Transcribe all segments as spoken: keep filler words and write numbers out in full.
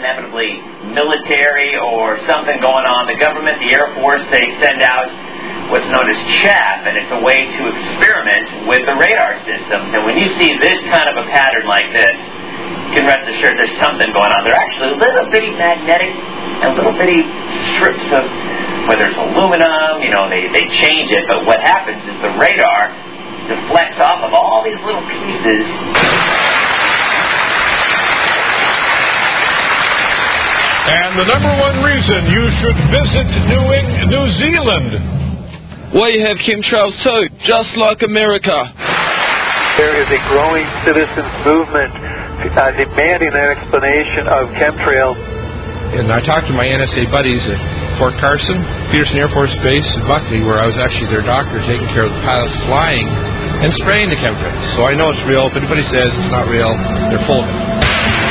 inevitably military or something going on. The government, the Air Force, they send out what's known as chaff, and it's a way to experiment with the radar systems. And when you see this kind of a pattern like this, you can rest assured there's something going on. They're actually little bitty magnetic and little bitty strips of, whether it's aluminum, you know, they, they change it, but what happens is the radar deflects off of all these little pieces. And the number one reason you should visit New, Eng- New Zealand. We have chemtrails too, just like America. There is a growing citizens movement uh, demanding an explanation of chemtrails. And I talked to my N S A buddies at Fort Carson, Peterson Air Force Base, and Buckley, where I was actually their doctor taking care of the pilots flying and spraying the chemtrails. So I know it's real. If anybody says it's not real, they're full of it.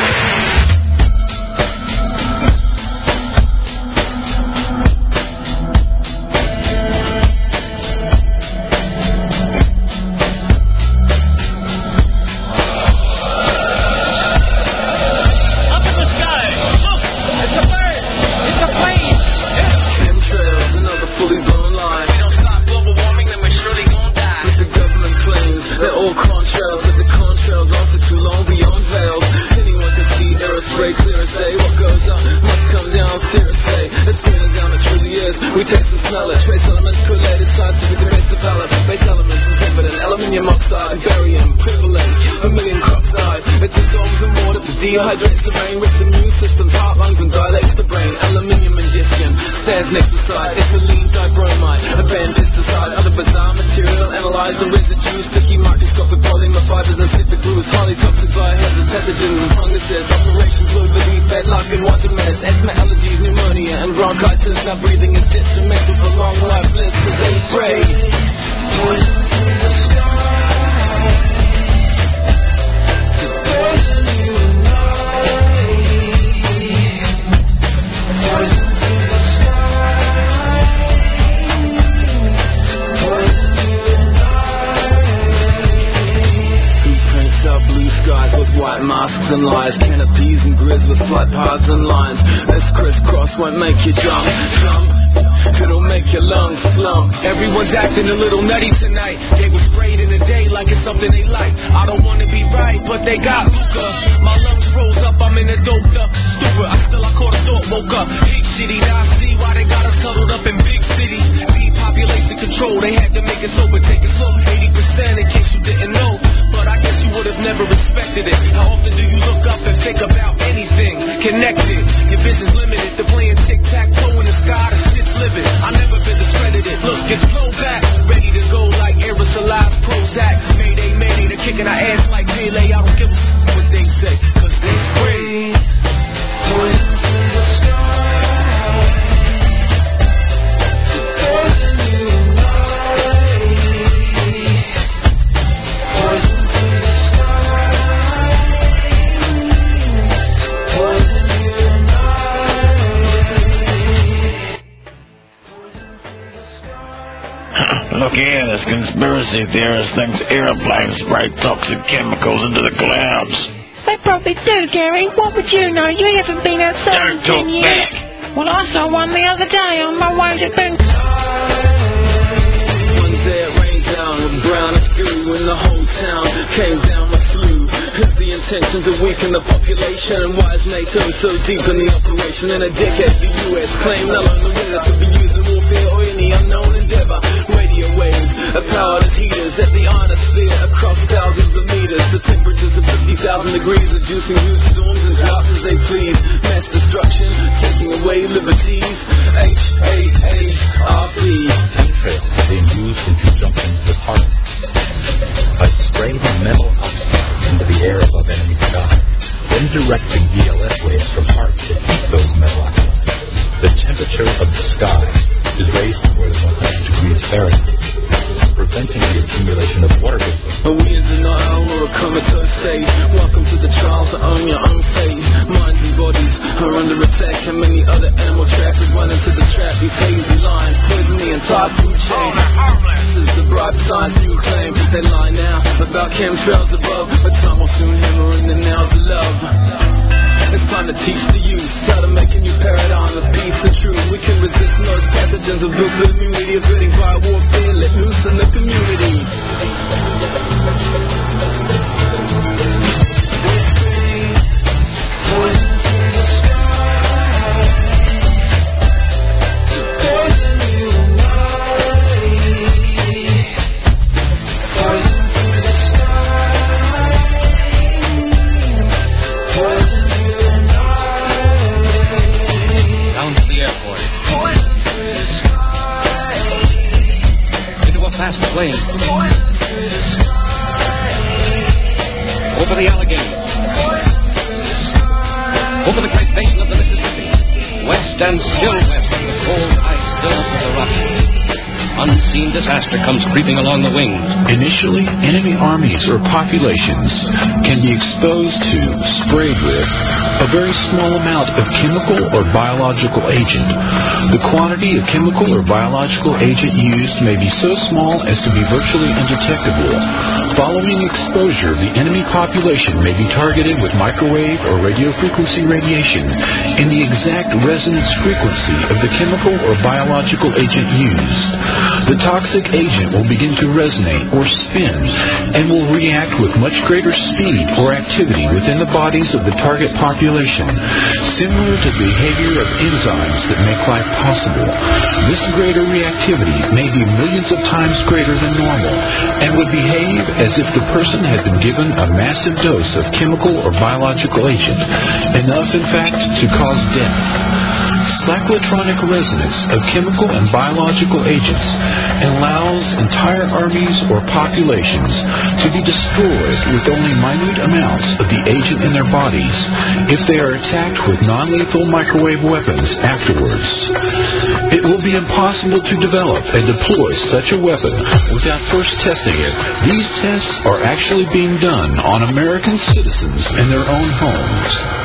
Dehydrates the brain, rich immune systems, heart, lungs and dilates the brain. Aluminium ingestion, stairs next beside ethylene dibromide, a banned pesticide, other bizarre material, analyze the residues, sticky microscopic polymer fibers and slip the grooves, highly toxic biohazards, pathogens and funguses, operations low beneath bed life in water mess, asthma, allergies, pneumonia and bronchitis. Now breathing is detrimental for long life bliss, cause they spray poison in the sky. White masks and lies, canopies and grids with flight paths and lines. This crisscross won't make you jump, jump. It'll make your lungs slump. Everyone's acting a little nutty tonight. They were sprayed in a day like it's something they like. I don't wanna be right, but they got hookah. My lungs froze up, I'm in a doped up stupor. I still I caught a thought, woke up. Big city, now I see why they got us cuddled up in big cities. Depopulation control, they had to make it so, but take it slow. eighty percent in case you didn't know. But I guess you would have never respected it. How often do you look up and think about anything connected? Your vision's limited to playing tic-tac-toe in the sky. The shit's livid. I never been discredited. Look, it's flow back, ready to go like aerosolized Prozac. Mayday, mayday, they're kicking our ass like Pele. I don't give a f- what they say, cause they spray poison in the sky. Poison you and I. Poison. Look here, this conspiracy theorist thinks airplanes spray toxic chemicals into the clouds. They probably do, Gary. What would you know? You haven't been outside in ten years. Back. Well, I saw one the other day on my way to Ben. One day it rained down with brown and stew, and the whole town came down with flu. It's the intention to weaken the population, and why is NATO so deep in the operation? In a decade, the U S claimed they'll own the winner to be using warfare or any unknown endeavor. Radio waves, a powerless heaters at the ionosphere across thousands of meters. The temperatures of fifty thousand degrees, reducing huge storms and droughts as they please. Mass destruction, taking away liberties. H A A R P. Chemtrails are being used in conjunction with harvest. By spraying metal oxide into the air above enemy skies, then directing D L S waves from Earth to heat those metal oxides, the temperature of the sky is raised to more than one hundred degrees Fahrenheit, preventing the accumulation of water vapor. Are we in denial or a comatose state? Welcome to the trial to own your own fate. Minds and bodies are under attack, and many other animal trappers run into the trap. These hazy lines poison the entire food chain. This is the bright science you claim. They lie now about chemtrails above, but time will soon hammer in the nails of love. It's time to teach the youth Citizens of the community are getting by warfare. Let loose in the community. Plane. Over the Allegheny. Over the great basin of the Mississippi. West and still west of the cold ice billows of the Rockies. Unseen disaster comes creeping along the wings. Initially, enemy armies or populations can be exposed to, sprayed with, a very small amount of chemical or biological agent. The quantity of chemical or biological agent used may be so small as to be virtually undetectable. Following exposure, the enemy population may be targeted with microwave or radio frequency radiation in the exact resonance frequency of the chemical or biological agent used. The toxic agent will begin to resonate or spin and will react with much greater speed or activity within the bodies of the target population, similar to the behavior of enzymes that make life possible. This greater reactivity may be millions of times greater than normal and would behave as if the person had been given a massive dose of chemical or biological agent, enough in fact to cause death. Cyclotronic resonance of chemical and biological agents allows entire armies or populations to be destroyed with only minute amounts of the agent in their bodies if they are attacked with non-lethal microwave weapons afterwards. It will be impossible to develop and deploy such a weapon without first testing it. These tests are actually being done on American citizens in their own homes.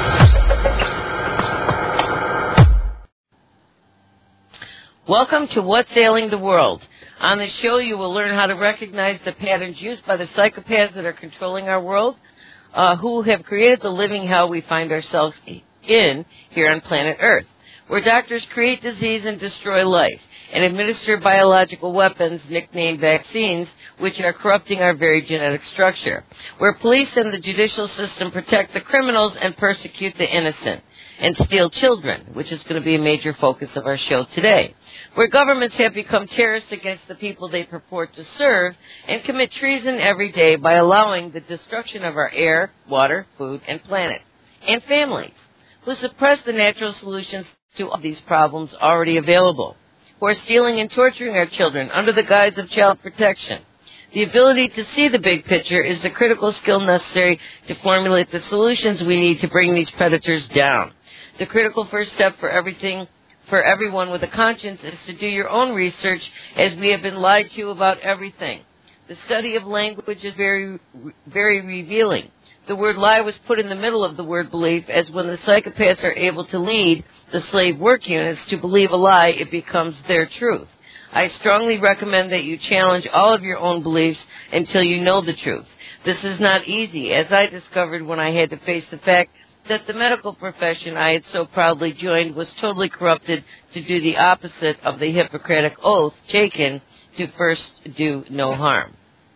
Welcome to What's Ailing the World. On this show, you will learn how to recognize the patterns used by the psychopaths that are controlling our world, uh, who have created the living hell we find ourselves in here on planet Earth, where doctors create disease and destroy life, and administer biological weapons, nicknamed vaccines, which are corrupting our very genetic structure, where police and the judicial system protect the criminals and persecute the innocent, and steal children, which is going to be a major focus of our show today, where governments have become terrorists against the people they purport to serve and commit treason every day by allowing the destruction of our air, water, food, and planet, and families, who suppress the natural solutions to all these problems already available, who are stealing and torturing our children under the guise of child protection. The ability to see the big picture is the critical skill necessary to formulate the solutions we need to bring these predators down. The critical first step for everything, for everyone with a conscience, is to do your own research, as we have been lied to about everything. The study of language is very, very revealing. The word lie was put in the middle of the word belief, as when the psychopaths are able to lead the slave work units to believe a lie, it becomes their truth. I strongly recommend that you challenge all of your own beliefs until you know the truth. This is not easy, as I discovered when I had to face the fact that the medical profession I had so proudly joined was totally corrupted to do the opposite of the Hippocratic oath taken to first do no harm.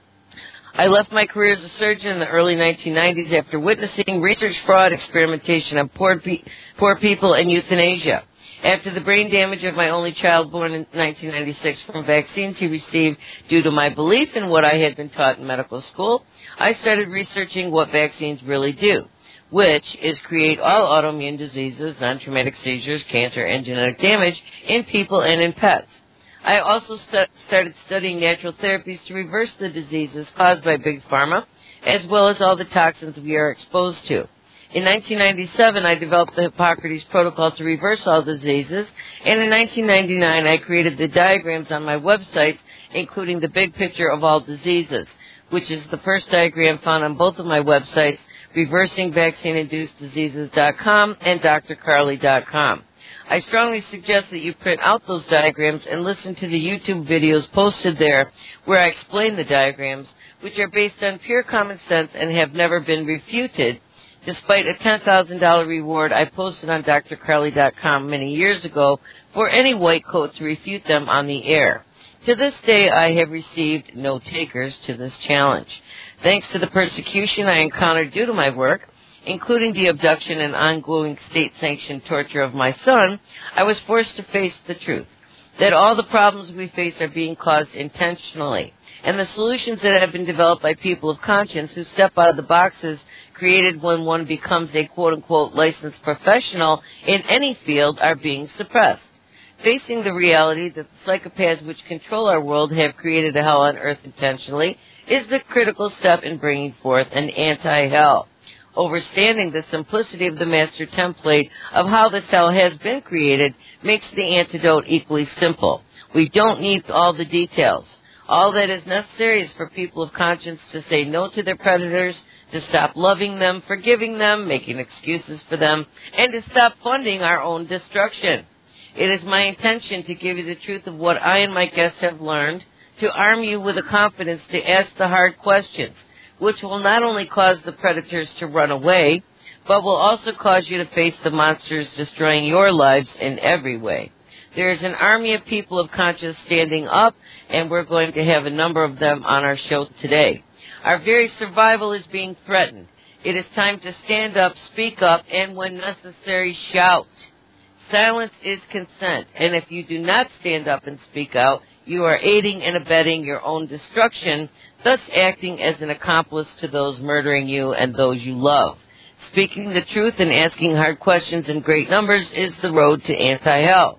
I left my career as a surgeon in the early nineteen nineties after witnessing research fraud, experimentation on poor, pe- poor people, and euthanasia. After the brain damage of my only child, born in nineteen ninety-six, from vaccines he received due to my belief in what I had been taught in medical school, I started researching what vaccines really do, which is create all autoimmune diseases, non-traumatic seizures, cancer, and genetic damage in people and in pets. I also st- started studying natural therapies to reverse the diseases caused by Big Pharma, as well as all the toxins we are exposed to. In nineteen ninety-seven, I developed the Hippocrates Protocol to reverse all diseases, and in nineteen ninety-nine, I created the diagrams on my website, including the big picture of all diseases, which is the first diagram found on both of my websites, reversing vaccine induced diseases dot com and D R Carly dot com. I strongly suggest that you print out those diagrams and listen to the YouTube videos posted there where I explain the diagrams, which are based on pure common sense and have never been refuted, despite a ten thousand dollars reward I posted on D R Carly dot com many years ago for any white coat to refute them on the air. To this day, I have received no takers to this challenge. Thanks to the persecution I encountered due to my work, including the abduction and ongoing state-sanctioned torture of my son, I was forced to face the truth, that all the problems we face are being caused intentionally, and the solutions that have been developed by people of conscience who step out of the boxes created when one becomes a quote-unquote licensed professional in any field are being suppressed. Facing the reality that the psychopaths which control our world have created a hell on earth intentionally is the critical step in bringing forth an anti-hell. Overstanding the simplicity of the master template of how this hell has been created makes the antidote equally simple. We don't need all the details. All that is necessary is for people of conscience to say no to their predators, to stop loving them, forgiving them, making excuses for them, and to stop funding our own destruction. It is my intention to give you the truth of what I and my guests have learned, to arm you with the confidence to ask the hard questions, which will not only cause the predators to run away, but will also cause you to face the monsters destroying your lives in every way. There is an army of people of conscience standing up, and we're going to have a number of them on our show today. Our very survival is being threatened. It is time to stand up, speak up, and when necessary, shout. Silence is consent, and if you do not stand up and speak out, you are aiding and abetting your own destruction, thus acting as an accomplice to those murdering you and those you love. Speaking the truth and asking hard questions in great numbers is the road to anti-hell.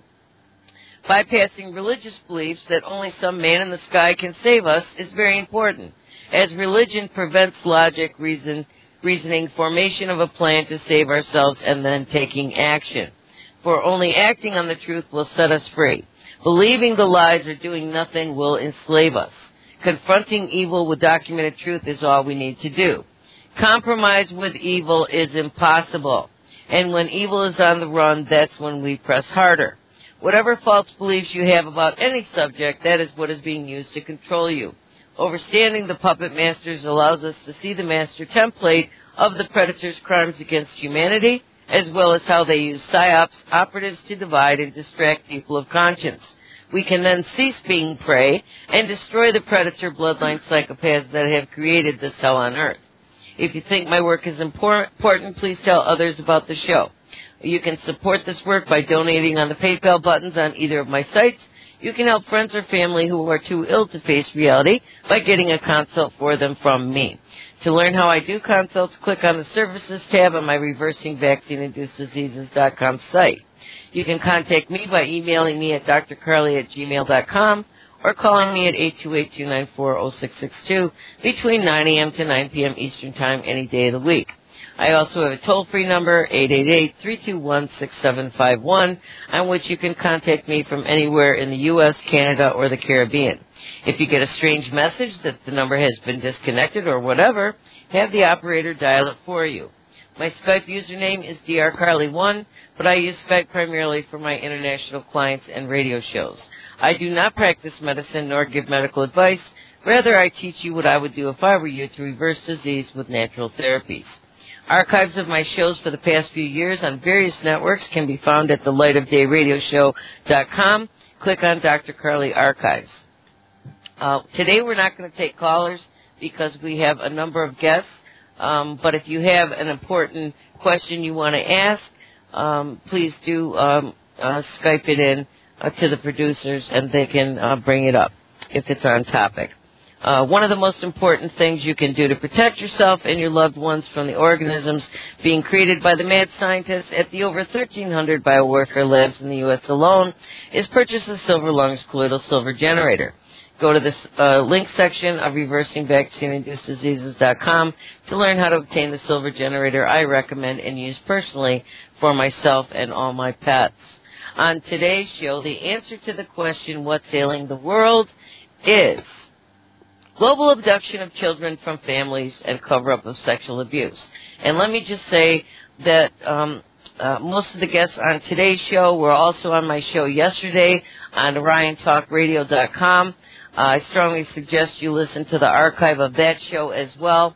Bypassing religious beliefs that only some man in the sky can save us is very important, as religion prevents logic, reason, reasoning, formation of a plan to save ourselves, and then taking action. For only acting on the truth will set us free. Believing the lies or doing nothing will enslave us. Confronting evil with documented truth is all we need to do. Compromise with evil is impossible. And when evil is on the run, that's when we press harder. Whatever false beliefs you have about any subject, that is what is being used to control you. Overstanding the puppet masters allows us to see the master template of the predator's crimes against humanity, as well as how they use psyops operatives to divide and distract people of conscience. We can then cease being prey and destroy the predator bloodline psychopaths that have created this hell on earth. If you think my work is important, please tell others about the show. You can support this work by donating on the PayPal buttons on either of my sites. You can help friends or family who are too ill to face reality by getting a consult for them from me. To learn how I do consults, click on the Services tab on my Reversing Vaccine Induced Diseases dot com site. You can contact me by emailing me at d r carly at gmail dot com or calling me at eight two eight, two nine four, zero six six two between nine a.m. to nine p.m. Eastern Time any day of the week. I also have a toll-free number, eight eight eight, three two one, six seven five one, on which you can contact me from anywhere in the U S, Canada, or the Caribbean. If you get a strange message that the number has been disconnected or whatever, have the operator dial it for you. My Skype username is D R Carly one, but I use Skype primarily for my international clients and radio shows. I do not practice medicine nor give medical advice. Rather, I teach you what I would do if I were you to reverse disease with natural therapies. Archives of my shows for the past few years on various networks can be found at the light of day radio show dot com. Click on Doctor Carly Archives. Uh, today we're not going to take callers because we have a number of guests, um, but if you have an important question you want to ask, um, please do um, uh, Skype it in uh, to the producers and they can uh, bring it up if it's on topic. Uh, one of the most important things you can do to protect yourself and your loved ones from the organisms being created by the mad scientists at the over thirteen hundred biowarfare labs in the U S alone is purchase the Silver Lungs Colloidal Silver Generator. Go to the uh, link section of Reversing Vaccine Induced Diseases dot com to learn how to obtain the silver generator I recommend and use personally for myself and all my pets. On today's show, the answer to the question, what's ailing the world, is global abduction of children from families and cover-up of sexual abuse. And let me just say that um, uh, most of the guests on today's show were also on my show yesterday on Orion Talk Radio dot com. Uh, I strongly suggest you listen to the archive of that show as well,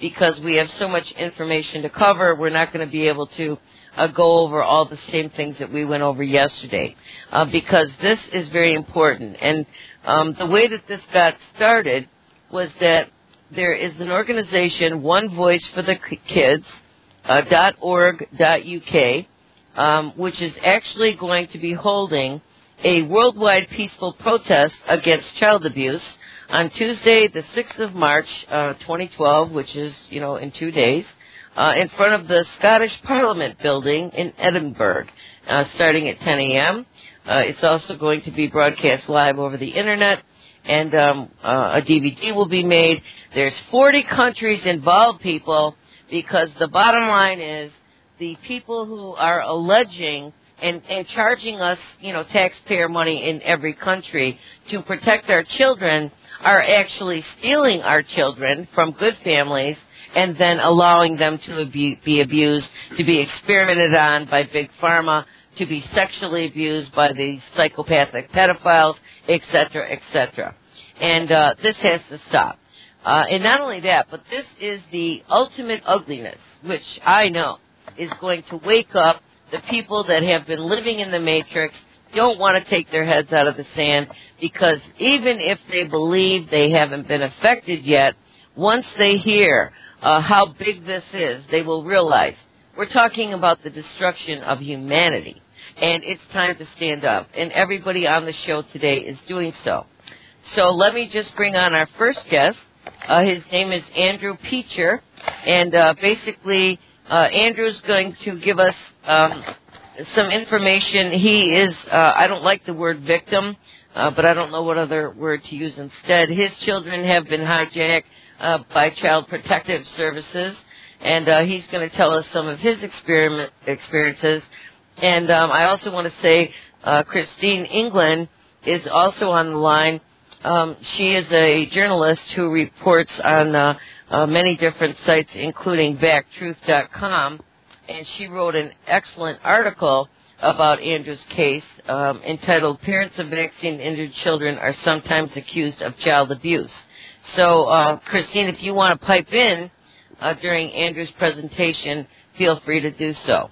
because we have so much information to cover, we're not going to be able to uh, go over all the same things that we went over yesterday, uh, because this is very important. And um, the way that this got started was that there is an organization, One Voice for the Kids, uh, .org .uk, um, which is actually going to be holding a worldwide peaceful protest against child abuse on Tuesday, the sixth of March, uh, twenty twelve, which is, you know, in two days, uh, in front of the Scottish Parliament building in Edinburgh, uh, starting at ten a.m. Uh, it's also going to be broadcast live over the Internet, and um, uh, a D V D will be made. There's forty countries involved, people, because the bottom line is the people who are alleging and, and charging us, you know, taxpayer money in every country to protect our children are actually stealing our children from good families and then allowing them to abu- be abused, to be experimented on by Big Pharma, to be sexually abused by the psychopathic pedophiles, et cetera, et cetera. And uh, this has to stop. Uh, and not only that, but this is the ultimate ugliness, which I know is going to wake up the people that have been living in the matrix, don't want to take their heads out of the sand, because even if they believe they haven't been affected yet, once they hear uh, how big this is, they will realize we're talking about the destruction of humanity, and it's time to stand up. And everybody on the show today is doing so. So let me just bring on our first guest. Uh, his name is Andrew Peacher, and uh, basically uh, Andrew's going to give us um, some information. He is, uh, I don't like the word victim, uh, but I don't know what other word to use instead. His children have been hijacked uh, by Child Protective Services, and uh, he's going to tell us some of his experiment experiences. And um, I also want to say uh, Christine England is also on the line. Um, she is a journalist who reports on uh, uh, many different sites, including back truth dot com, and she wrote an excellent article about Andrew's case um, entitled "Parents of Vaccine-Injured Children Are Sometimes Accused of Child Abuse." So, uh, Christine, if you want to pipe in uh, during Andrew's presentation, feel free to do so.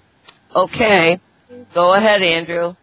Okay. Go ahead, Andrew.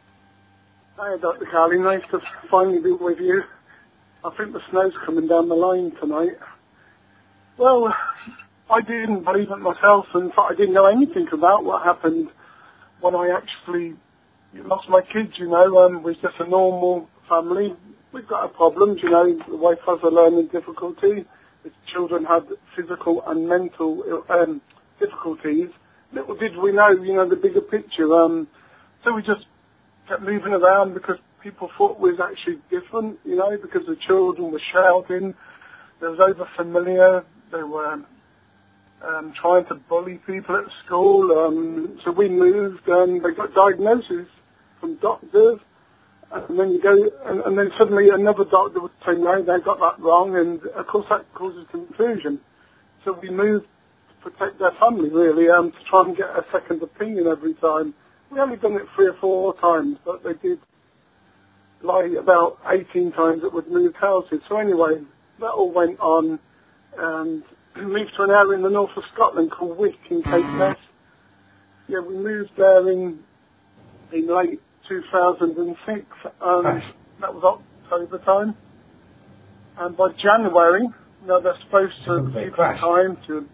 Hi, Doctor Carly. Nice to finally be with you. I think the snow's coming down the line tonight. Well, I didn't believe it myself, and I didn't know anything about what happened when I actually lost my kids, you know. Um, we're just a normal family. We've got our problems, you know. The wife has a learning difficulty. The children had physical and mental um, difficulties. Little did we know, you know, the bigger picture. Um, so we just kept moving around because people thought we was actually different, you know, because the children were shouting. They was over-familiar. They were um, trying to bully people at school. Um, so we moved and they got diagnoses from doctors. And then you go, and, and then suddenly another doctor would say, no, they got that wrong. And, of course, that causes confusion. So we moved to protect their family, really, um, to try and get a second opinion every time. We only done it three or four times, but they did lie about eighteen times that we'd moved houses. So anyway, that all went on, and we moved to an area in the north of Scotland called Wick in Caithness. Yeah, we moved there in in late two thousand six, and nice. That was October time. And by January, you know, they're supposed to give you time to,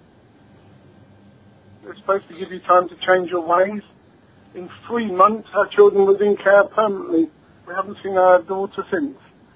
they're supposed to give you time to change your ways. In three months, our children was in care permanently. We haven't seen our daughter since.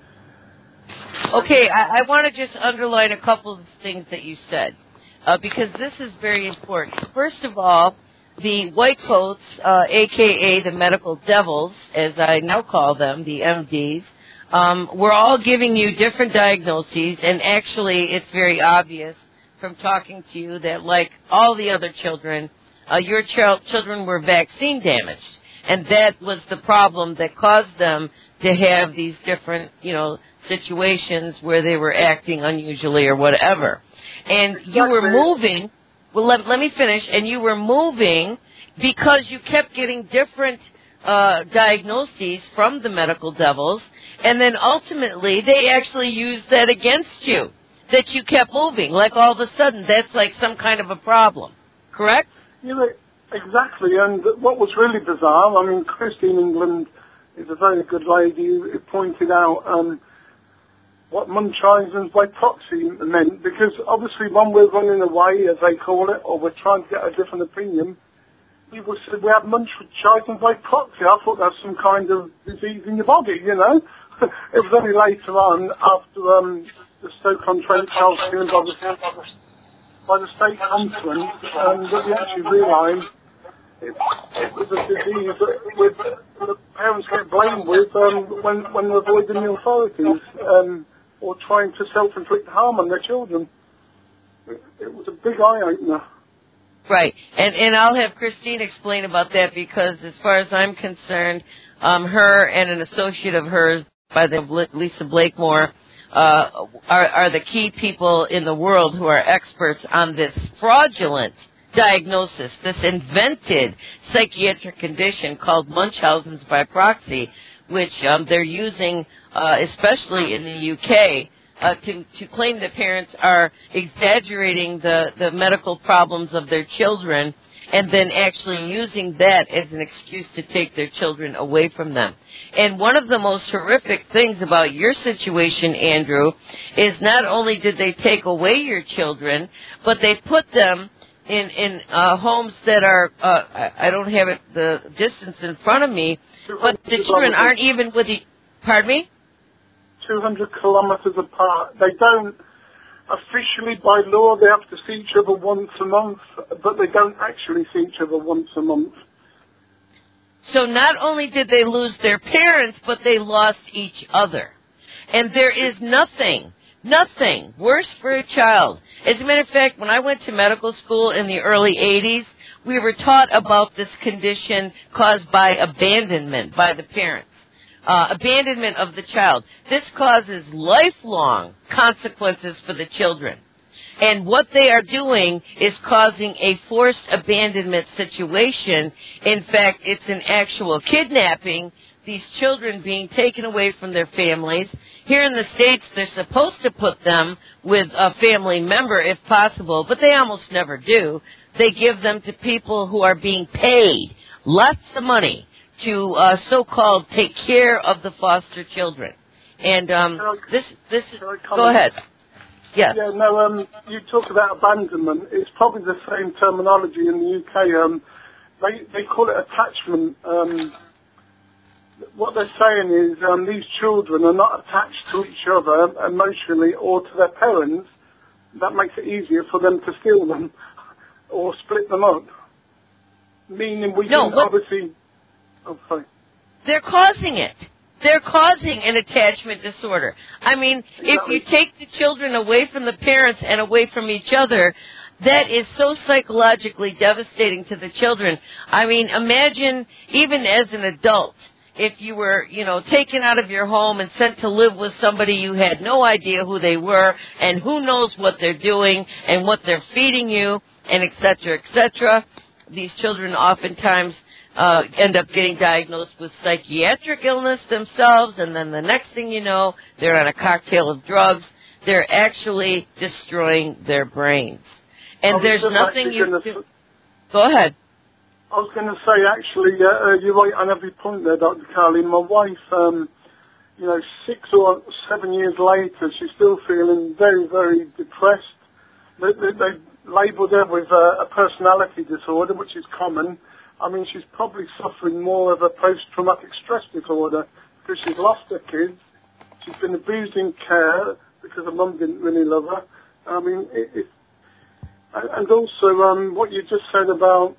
Okay, I, I want to just underline a couple of things that you said, uh, because this is very important. First of all, the white coats, uh, a k a the medical devils, as I now call them, the M Ds, um, we're all giving you different diagnoses, and actually it's very obvious from talking to you that, like all the other children, uh, your ch- children were vaccine damaged. And that was the problem that caused them to have these different, you know, situations where they were acting unusually or whatever. And exactly. You were moving, well, let, let me finish, and you were moving because you kept getting different uh, diagnoses from the medical devils, and then ultimately they actually used that against you. that you kept moving. Like all of a sudden, that's like some kind of a problem. Correct? You know, exactly. And what was really bizarre, I mean, Christine England is a very good lady who pointed out um, what Munchausen's by proxy meant, because obviously when we're running away, as they call it, or we're trying to get a different opinion, people said we have Munchausen by proxy. I thought that's some kind of disease in your body, you know. It was only later on, after um, the Stoke-on-Trent trial by the, by the state conference, um, that we actually realised it, it was a disease that with, the parents get blamed with um, when, when they're avoiding the authorities um, or trying to self-inflict harm on their children. It, it was a big eye-opener. Right, and and I'll have Christine explain about that, because as far as I'm concerned, um, her and an associate of hers by the name of Lisa Blakemore uh, are, are the key people in the world who are experts on this fraudulent diagnosis, this invented psychiatric condition called Munchausen's by proxy, which um, they're using, uh, especially in the U K, Uh, to, to claim that parents are exaggerating the, the medical problems of their children and then actually using that as an excuse to take their children away from them. And one of the most horrific things about your situation, Andrew, is not only did they take away your children, but they put them in, in uh, homes that are, uh, I, I don't have it, the distance in front of me, but the children aren't even with the, pardon me? two hundred kilometres apart. They don't, officially by law, they have to see each other once a month, but they don't actually see each other once a month. So not only did they lose their parents, but they lost each other. And there is nothing, nothing worse for a child. As a matter of fact, when I went to medical school in the early eighties, we were taught about this condition caused by abandonment by the parents. Uh, abandonment of the child. This causes lifelong consequences for the children. And what they are doing is causing a forced abandonment situation. In fact, it's an actual kidnapping, these children being taken away from their families. Here in the States, they're supposed to put them with a family member if possible, but they almost never do. They give them to people who are being paid lots of money to uh, so-called take care of the foster children. And um, I, this, this, go ahead. Yes. Yeah, no, um, you talk about abandonment. It's probably the same terminology in the U K. Um, they, they call it attachment. Um, what they're saying is um, these children are not attached to each other emotionally or to their parents. That makes it easier for them to steal them or split them up. Meaning we no, can obviously... Oh, sorry. They're causing it. They're causing an attachment disorder. I mean, exactly. If you take the children away from the parents and away from each other, that is so psychologically devastating to the children. I mean, imagine, even as an adult, if you were, you know, taken out of your home and sent to live with somebody you had no idea who they were and who knows what they're doing and what they're feeding you and et cetera, et cetera. These children oftentimes Uh, end up getting diagnosed with psychiatric illness themselves, and then the next thing you know, they're on a cocktail of drugs. They're actually destroying their brains. And there's nothing you can do. Go ahead. I was going to say, actually, uh, uh, you're right on every point there, Doctor Carlin. My wife, um, you know, six or seven years later, she's still feeling very, very depressed. They, they, they labelled her with uh, a personality disorder, which is common. I mean, she's probably suffering more of a post-traumatic stress disorder because she's lost her kids. She's been abusing care because her mum didn't really love her. I mean, it, it, and also um, what you just said about,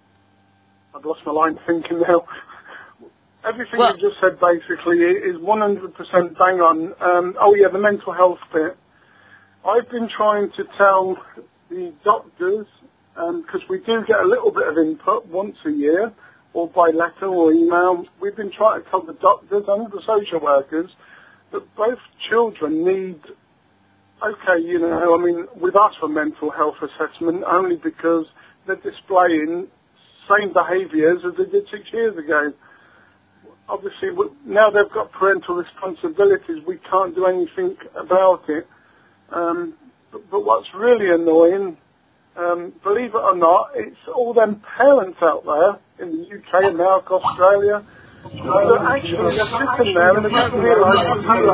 I've lost my line of thinking now. Everything well, you just said basically is one hundred percent bang on. Um, oh yeah, the mental health bit. I've been trying to tell the doctors, because um, we do get a little bit of input once a year, or by letter or email. We've been trying to tell the doctors and the social workers that both children need, okay, you know, I mean, we've asked for mental health assessment only because they're displaying same behaviours as they did six years ago. Obviously, now they've got parental responsibilities, we can't do anything about it. Um, But, but what's really annoying, um, believe it or not, it's all them parents out there in the U K, America, Australia, they're actually sitting there and they don't realise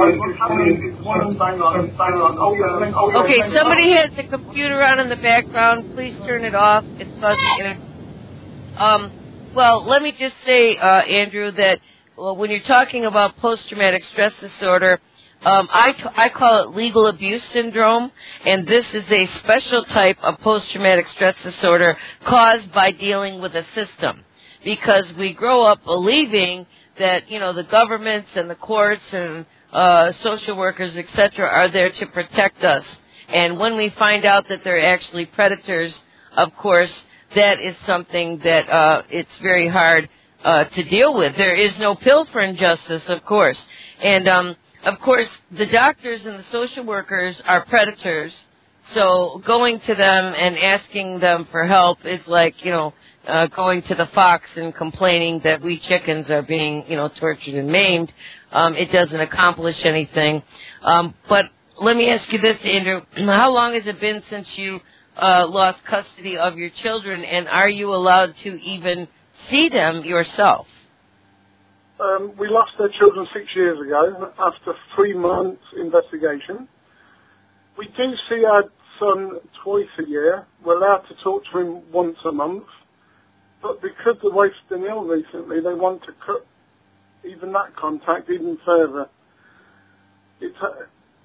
Okay, somebody has the computer on in the background. Please turn it off. It's buzzing. Um, well, let me just say, uh, Andrew, that well, when you're talking about post-traumatic stress disorder, um, I, t- I call it legal abuse syndrome, and this is a special type of post-traumatic stress disorder caused by dealing with a system. Because we grow up believing that, you know, the governments and the courts and uh, social workers, et cetera, are there to protect us. And when we find out that they're actually predators, of course, that is something that uh, it's very hard uh, to deal with. There is no pill for injustice, of course. And, um, of course, the doctors and the social workers are predators. So going to them and asking them for help is like, you know, Uh, going to the fox and complaining that we chickens are being, you know, tortured and maimed. Um, it doesn't accomplish anything. Um, but let me ask you this, Andrew. How long has it been since you uh, lost custody of your children, and are you allowed to even see them yourself? Um, we lost their children six years ago after three months investigation. We do see our son twice a year. We're allowed to talk to him once a month. But because the wife's been ill recently, they want to cut even that contact even further. It's, uh,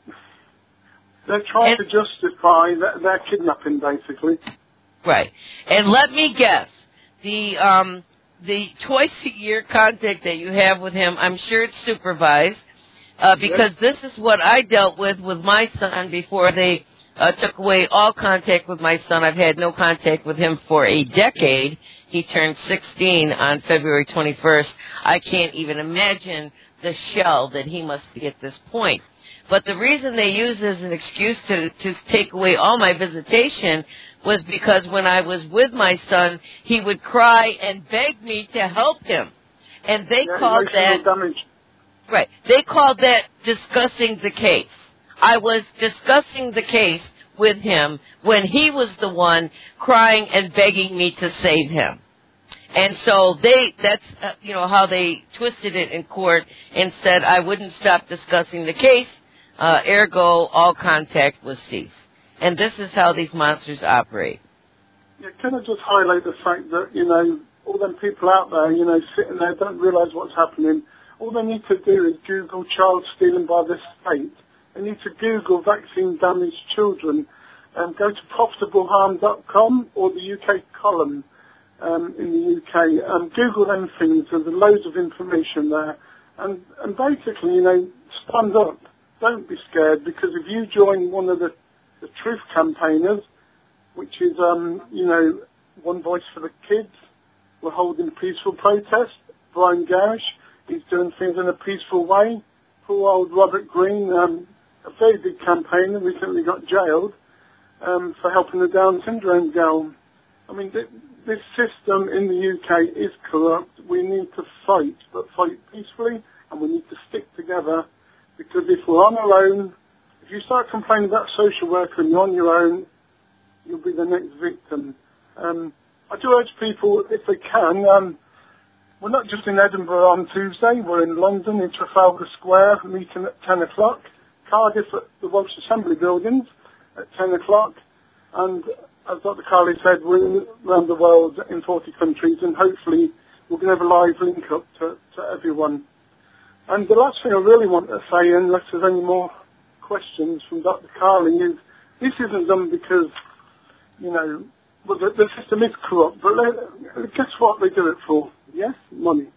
they're trying and, to justify their, their kidnapping, basically. Right. And let me guess, the um, the twice-a-year contact that you have with him, I'm sure it's supervised, uh, because yes. This is what I dealt with with my son before they uh, took away all contact with my son. I've had no contact with him for a decade. He turned sixteen on February twenty-first. I can't even imagine the shell that he must be at this point. But the reason they used as an excuse to, to take away all my visitation was because when I was with my son, he would cry and beg me to help him. And they yeah, called that... Damage. Right. They called that discussing the case. I was discussing the case with him when he was the one crying and begging me to save him. And so they, that's, uh, you know, how they twisted it in court and said I wouldn't stop discussing the case, uh, ergo all contact was ceased. And this is how these monsters operate. Yeah, can I just highlight the fact that, you know, all them people out there, you know, sitting there don't realise what's happening. All they need to do is Google child stealing by the state. They need to Google vaccine-damaged children and go to profitable harm dot com or the U K column um, in the U K. Um, Google them things. There's loads of information there. And, and basically, you know, stand up. Don't be scared, because if you join one of the, the truth campaigners, which is, um, you know, One Voice for the Kids, we're holding peaceful protest. Brian Garish, he's doing things in a peaceful way. Poor old Robert Greene, um, a very big campaigner, recently got jailed um, for helping the Down syndrome girl. I mean, th- this system in the U K is corrupt. We need to fight, but fight peacefully, and we need to stick together, because if we're on our own, if you start complaining about a social worker and you're on your own, you'll be the next victim. Um, I do urge people, if they can, um, we're not just in Edinburgh on Tuesday, we're in London, in Trafalgar Square, meeting at ten o'clock. Cardiff at the Welsh Assembly buildings at ten o'clock. And as Doctor Carley said, we're around the world in forty countries, and hopefully we're going to have a live link up to, to everyone. And the last thing I really want to say, unless there's any more questions from Doctor Carley, is this isn't done because, you know, well, the, the system is corrupt, but they, guess what they do it for? Yes, money.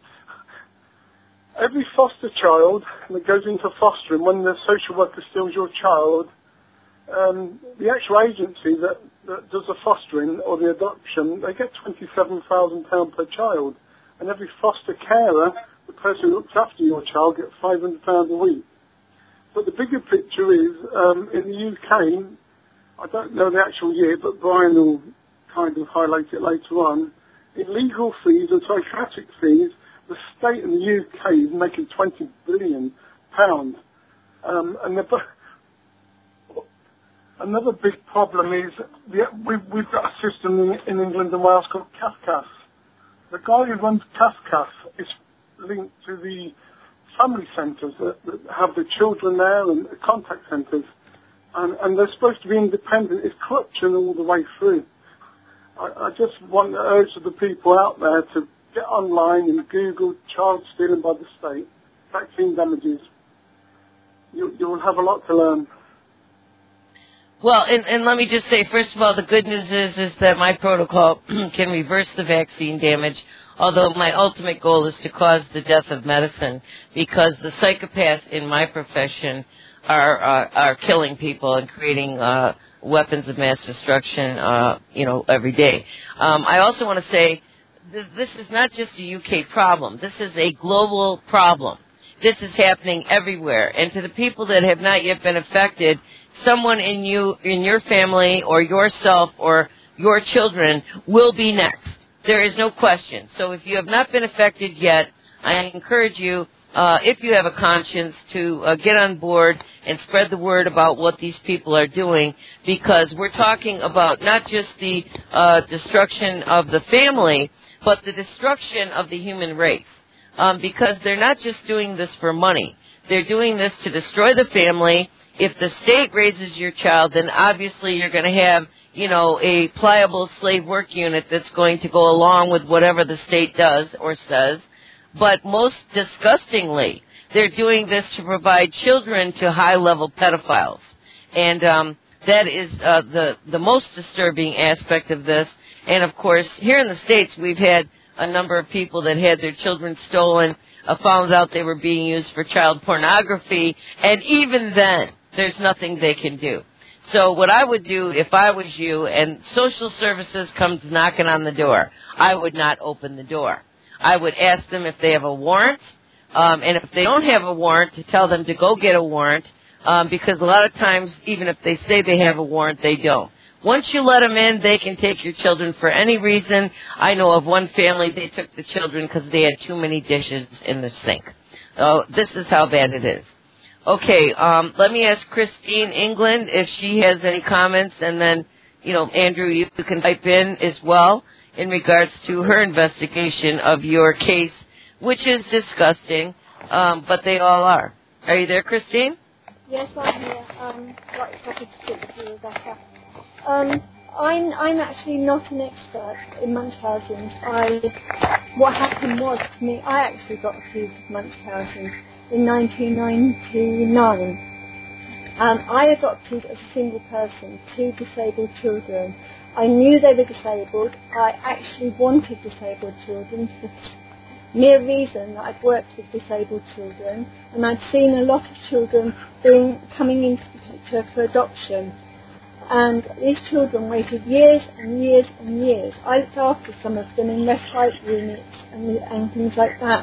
Every foster child that goes into fostering, when the social worker steals your child, um, the actual agency that, that does the fostering or the adoption, they get twenty-seven thousand pounds per child. And every foster carer, the person who looks after your child, gets five hundred pounds a week. But the bigger picture is, um, in the U K, I don't know the actual year, but Brian will kind of highlight it later on, in legal fees and psychiatric fees, the state in the U K is making twenty billion pounds. Um, and the, another big problem is the, we've, we've got a system in, in England and Wales called C A F C A S. The guy who runs C A F C A S is linked to the family centres that, that have the children there and the contact centres. And, and they're supposed to be independent. It's corruption all the way through. I, I just want to urge the people out there to get online and Google child stealing by the state, vaccine damages. You, you'll have a lot to learn. Well, and, and let me just say, first of all, the good news is is that my protocol can reverse the vaccine damage, although my ultimate goal is to cause the death of medicine, because the psychopaths in my profession are uh, are killing people and creating uh, weapons of mass destruction, uh, you know, every day. Um, I also want to say this, this is not just a U K problem. This is a global problem. This is happening everywhere. And to the people that have not yet been affected, someone in you, in your family or yourself or your children will be next. There is no question. So if you have not been affected yet, I encourage you, uh, if you have a conscience, to uh, get on board and spread the word about what these people are doing, because we're talking about not just the uh, destruction of the family, but the destruction of the human race. Um, because they're not just doing this for money. They're doing this to destroy the family. If the state raises your child, then obviously you're going to have, you know, a pliable slave work unit that's going to go along with whatever the state does or says. But most disgustingly, they're doing this to provide children to high-level pedophiles. And um, that is uh, the, the most disturbing aspect of this. And, of course, here in the States, we've had a number of people that had their children stolen, uh, found out they were being used for child pornography, and even then, there's nothing they can do. So what I would do if I was you and social services comes knocking on the door, I would not open the door. I would ask them if they have a warrant, um, and if they don't have a warrant, to tell them to go get a warrant, um, because a lot of times, even if they say they have a warrant, they don't. Once you let them in, they can take your children for any reason. I know of one family, they took the children because they had too many dishes in the sink. Oh, this is how bad it is. Okay, um, let me ask Christine England if she has any comments, and then, you know, Andrew, you can type in as well in regards to her investigation of your case, which is disgusting, um, but they all are. Are you there, Christine? Yes, I'm here. Um, right, happy to speak to you, Rebecca. Um, I'm, I'm actually not an expert in Munchausen. I, what happened was to me, I actually got accused of Munchausen in nineteen ninety-nine. Um, I got accused as a single person, two disabled children. I knew they were disabled. I actually wanted disabled children for the mere reason that I'd worked with disabled children, and I'd seen a lot of children being coming into the picture for adoption. And these children waited years and years and years. I looked after some of them in respite units and, and things like that.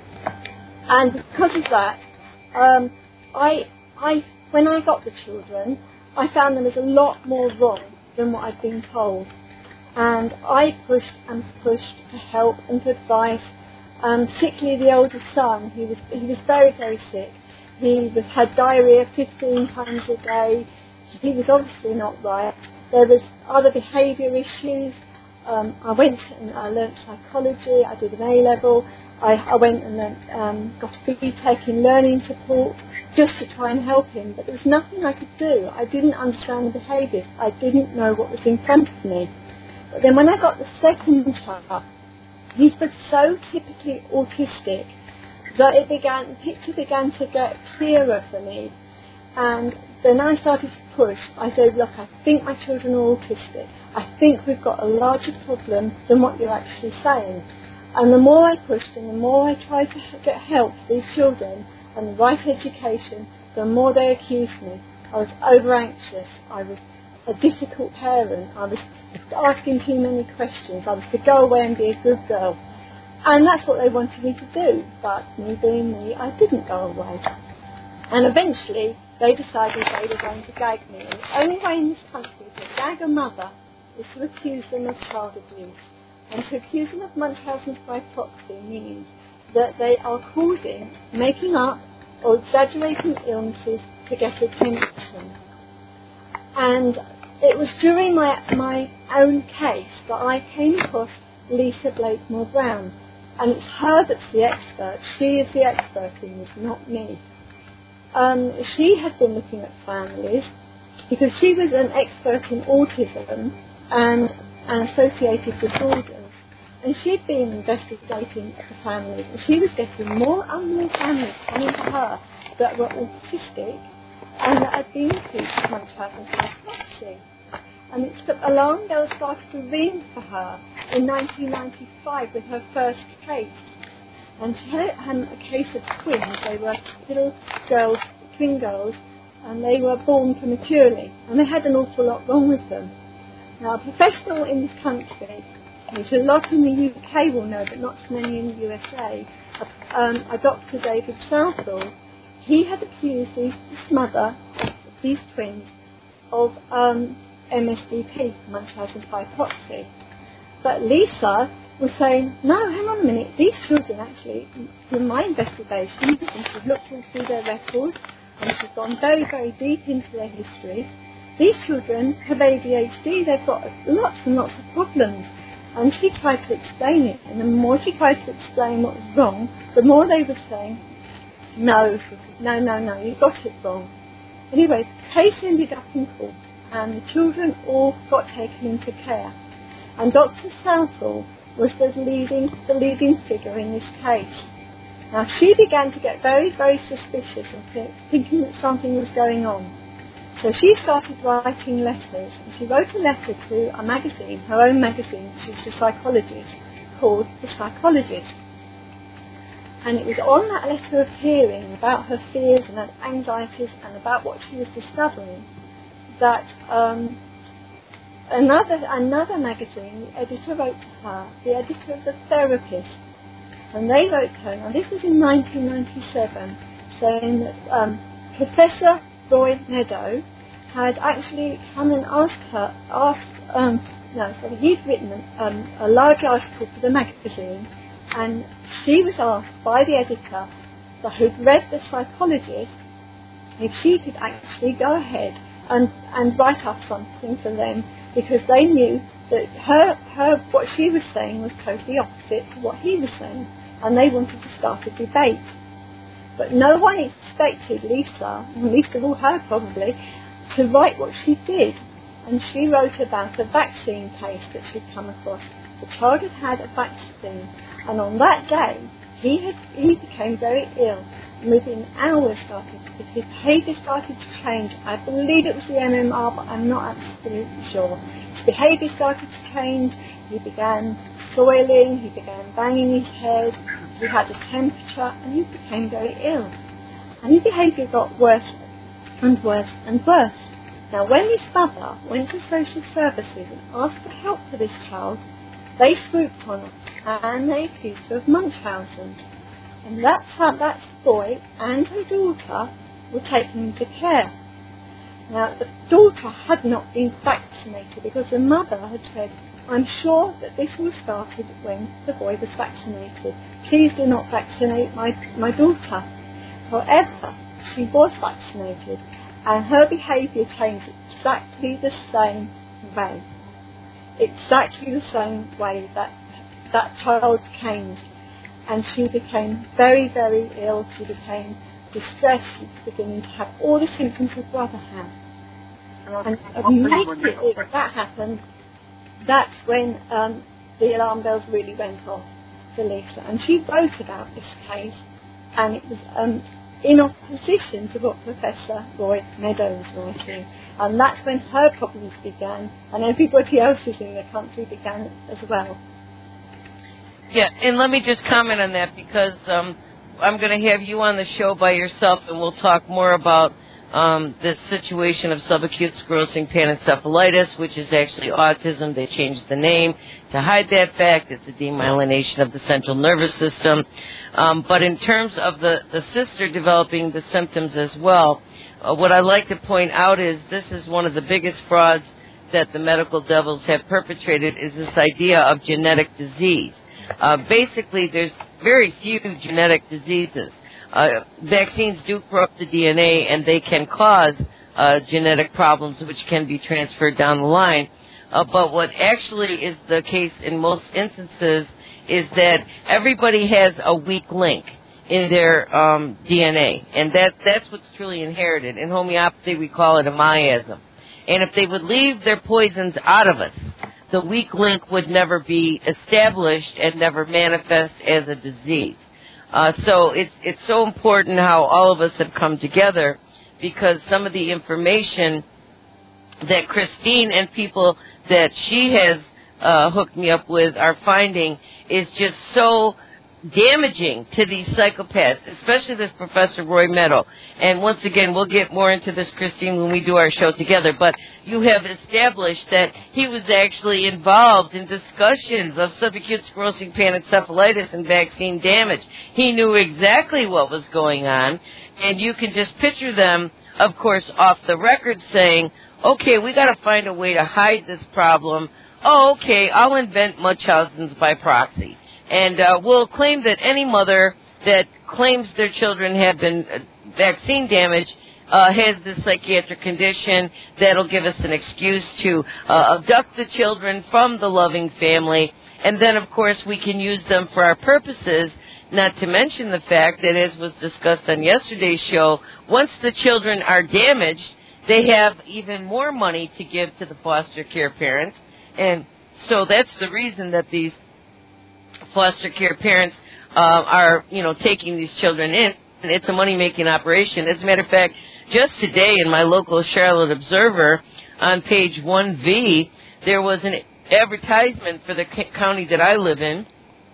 And because of that, um, I, I, when I got the children, I found there was a lot more wrong than what I'd been told. And I pushed and pushed to help and to advise, um, particularly the older son. He was, he was very, very sick. He was, had diarrhea fifteen times a day. He was obviously not right. There was other behaviour issues. Um, I went and I learnt psychology. I did an A-level. I, I went and learnt, um, got a B Tech in learning support just to try and help him. But there was nothing I could do. I didn't understand the behaviours. I didn't know what was in front of me. But then when I got the second child, he was so typically autistic that it began, the picture began to get clearer for me. And then I started to push. I said, look, I think my children are autistic. I think we've got a larger problem than what you're actually saying. And the more I pushed and the more I tried to get help for these children and the right education, the more they accused me. I was over-anxious. I was a difficult parent. I was asking too many questions. I was to go away and be a good girl. And that's what they wanted me to do. But me being me, I didn't go away. And eventually, they decided they were going to gag me. And the only way in this country to gag a mother is to accuse them of child abuse. And to accuse them of Munchausen by proxy means that they are causing, making up, or exaggerating illnesses to get attention. And it was during my my own case that I came across Lisa Blakemore Brown. And it's her that's the expert. She is the expert in this, not me. Um, she had been looking at families because she was an expert in autism and, and associated disorders. And she'd been investigating the families. And she was getting more and more families coming to her that were autistic and that had been accused of Munchausen epilepsy. And it's the alarm bell started to ring for her in nineteen ninety-five with her first case. And she had a case of twins. They were little girls, twin girls, and they were born prematurely. And they had an awful lot wrong with them. Now, a professional in this country, which a lot in the U K will know, but not so many in the U S A, um, a Doctor David Southall, he had accused these, this mother, these twins, of um, M S D P, Munchausen hypoxia. But Lisa was saying, no, hang on a minute, these children actually, from my investigation, and she's looked through their records, and she's gone very, very deep into their history, these children have A D H D, they've got lots and lots of problems. And she tried to explain it, and the more she tried to explain what was wrong, the more they were saying, no, no, no, no, you got it wrong. Anyway, the case ended up in court, and the children all got taken into care. And Doctor Southall was the leading, the leading figure in this case. Now, she began to get very, very suspicious and th- thinking that something was going on. So she started writing letters, and she wrote a letter to a magazine, her own magazine, which is The Psychologist, called The Psychologist. And it was on that letter of hearing about her fears and her anxieties and about what she was discovering that um, another another magazine, the editor wrote to her, the editor of The Therapist, and they wrote to her, now this was in nineteen ninety-seven, saying that um, Professor Roy Meadow had actually come and asked her, asked, um, no, sorry, he'd written um, a large article for the magazine, and she was asked by the editor, that who'd read The Psychologist, if she could actually go ahead and, and write up something for them, because they knew that her, her, what she was saying was totally opposite to what he was saying, and they wanted to start a debate. But no one expected Lisa, least of all her probably, to write what she did. And she wrote about a vaccine case that she'd come across. The child had had a vaccine, and on that day, he had he became very ill. And within hours, started his behaviour started to change. I believe it was the M M R, but I'm not absolutely sure. His behaviour started to change. He began soiling. He began banging his head. He had a temperature, and he became very ill. And his behaviour got worse and worse and worse. Now, when his mother went to social services and asked for help for this child, they swooped on her and they accused her of Munchausen. And that's how that boy and her daughter were taken into care. Now, the daughter had not been vaccinated because the mother had said, I'm sure that this all started when the boy was vaccinated. Please do not vaccinate my, my daughter. However, she was vaccinated, and her behaviour changed exactly the same way. Exactly the same way that that child changed. And she became very, very ill. She became distressed. She was beginning to have all the symptoms her brother had. And immediately that happened, that's when um, the alarm bells really went off for Lisa. And she wrote about this case, and it was um, in opposition to what Professor Roy Meadow was writing. And that's when her problems began, and everybody else's in the country began as well. Yeah, and let me just comment on that, because um, I'm going to have you on the show by yourself, and we'll talk more about um, this situation of subacute sclerosing panencephalitis, which is actually autism. They changed the name to hide that fact. It's a demyelination of the central nervous system. Um, but in terms of the, the sister developing the symptoms as well, uh, what I'd like to point out is this is one of the biggest frauds that the medical devils have perpetrated, is this idea of genetic disease. Uh, basically, there's very few genetic diseases. Uh, vaccines do corrupt the D N A, and they can cause uh, genetic problems which can be transferred down the line. Uh, but what actually is the case in most instances is that everybody has a weak link in their um, D N A, and that that's what's truly inherited. In homeopathy, we call it a miasm. And if they would leave their poisons out of us, the weak link would never be established and never manifest as a disease. Uh, so it's it's so important how all of us have come together, because some of the information that Christine and people that she has uh, hooked me up with are finding is just so damaging to these psychopaths, especially this Professor Roy Meadow. And once again, we'll get more into this, Christine, when we do our show together, but you have established that he was actually involved in discussions of subacute sclerosing panencephalitis and vaccine damage. He knew exactly what was going on, and you can just picture them, of course, off the record saying, okay, we got to find a way to hide this problem. Oh, okay, I'll invent Munchausen's by proxy. And uh, we'll claim that any mother that claims their children have been uh, vaccine damaged uh, has this psychiatric condition. That'll give us an excuse to uh, abduct the children from the loving family. And then, of course, we can use them for our purposes, not to mention the fact that, as was discussed on yesterday's show, once the children are damaged, they have even more money to give to the foster care parents. And so that's the reason that these foster care parents uh, are, you know, taking these children in. And it's a money-making operation. As a matter of fact, just today in my local Charlotte Observer, on page one V, there was an advertisement for the county that I live in,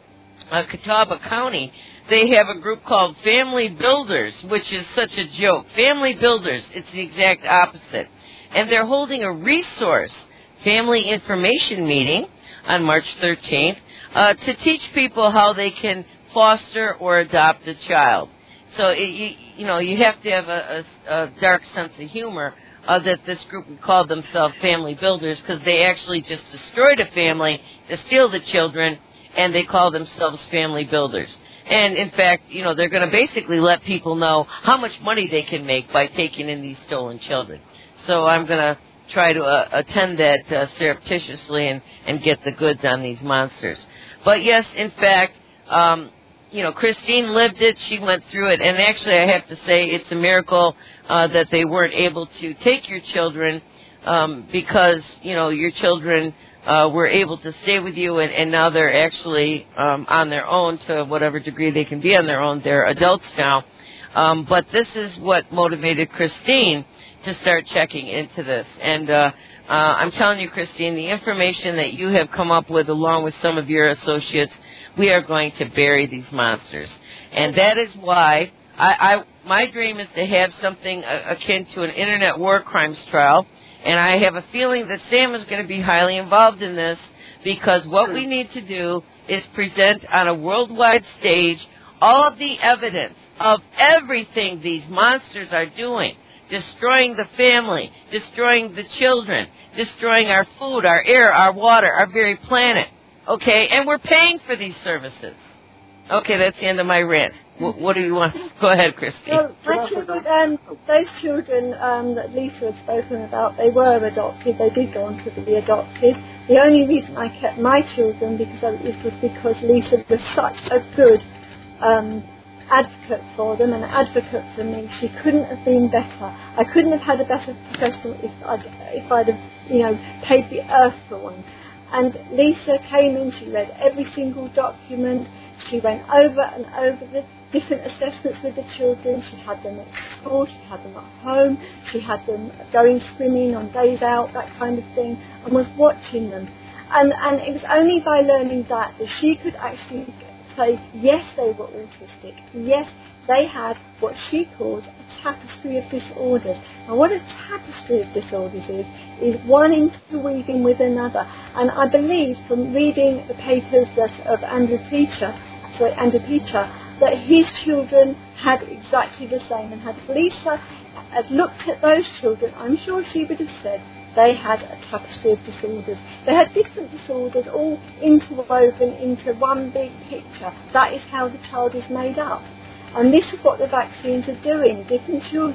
uh, Catawba County. They have a group called Family Builders, which is such a joke. Family Builders, it's the exact opposite. And they're holding a resource family information meeting on March thirteenth uh, to teach people how they can foster or adopt a child. So, it, you, you know, you have to have a, a, a dark sense of humor uh, that this group would call themselves Family Builders, because they actually just destroyed a family to steal the children, and they call themselves Family Builders. And, in fact, you know, they're going to basically let people know how much money they can make by taking in these stolen children. So I'm going to try to uh, attend that uh, surreptitiously and, and get the goods on these monsters. But, yes, in fact, um, you know, Christine lived it. She went through it. And, actually, I have to say it's a miracle uh, that they weren't able to take your children um, because, you know, your children Uh, were able to stay with you, and, and now they're actually um, on their own to whatever degree they can be on their own. They're adults now. Um, but this is what motivated Christine to start checking into this. And uh, uh, I'm telling you, Christine, the information that you have come up with along with some of your associates, we are going to bury these monsters. And that is why I, I my dream is to have something akin to an Internet war crimes trial. And I have a feeling that Sam is going to be highly involved in this, because what we need to do is present on a worldwide stage all of the evidence of everything these monsters are doing, destroying the family, destroying the children, destroying our food, our air, our water, our very planet. Okay? And we're paying for these services. Okay, that's the end of my rant. What, what do you want? Go ahead, Christine. Well, my children, um, those children um, that Lisa had spoken about, they were adopted. They did go on to be adopted. The only reason I kept my children because it was because Lisa was such a good um, advocate for them, and an advocate for me. She couldn't have been better. I couldn't have had a better professional if I'd, if I'd have, you know, paid the earth for one. And Lisa came in, she read every single document, she went over and over the different assessments with the children, she had them at school, she had them at home, she had them going swimming on days out, that kind of thing, and was watching them. And, and it was only by learning that that she could actually say, yes, they were autistic, yes, they had what she called a tapestry of disorders. Now, what a tapestry of disorders is, is one interweaving with another. And I believe from reading the papers that, of Andrew Peter, sorry, Andrew Peter, that his children had exactly the same. And had Lisa had looked at those children, I'm sure she would have said they had a tapestry of disorders. They had different disorders all interwoven into one big picture. That is how the child is made up. And this is what the vaccines are doing. Different children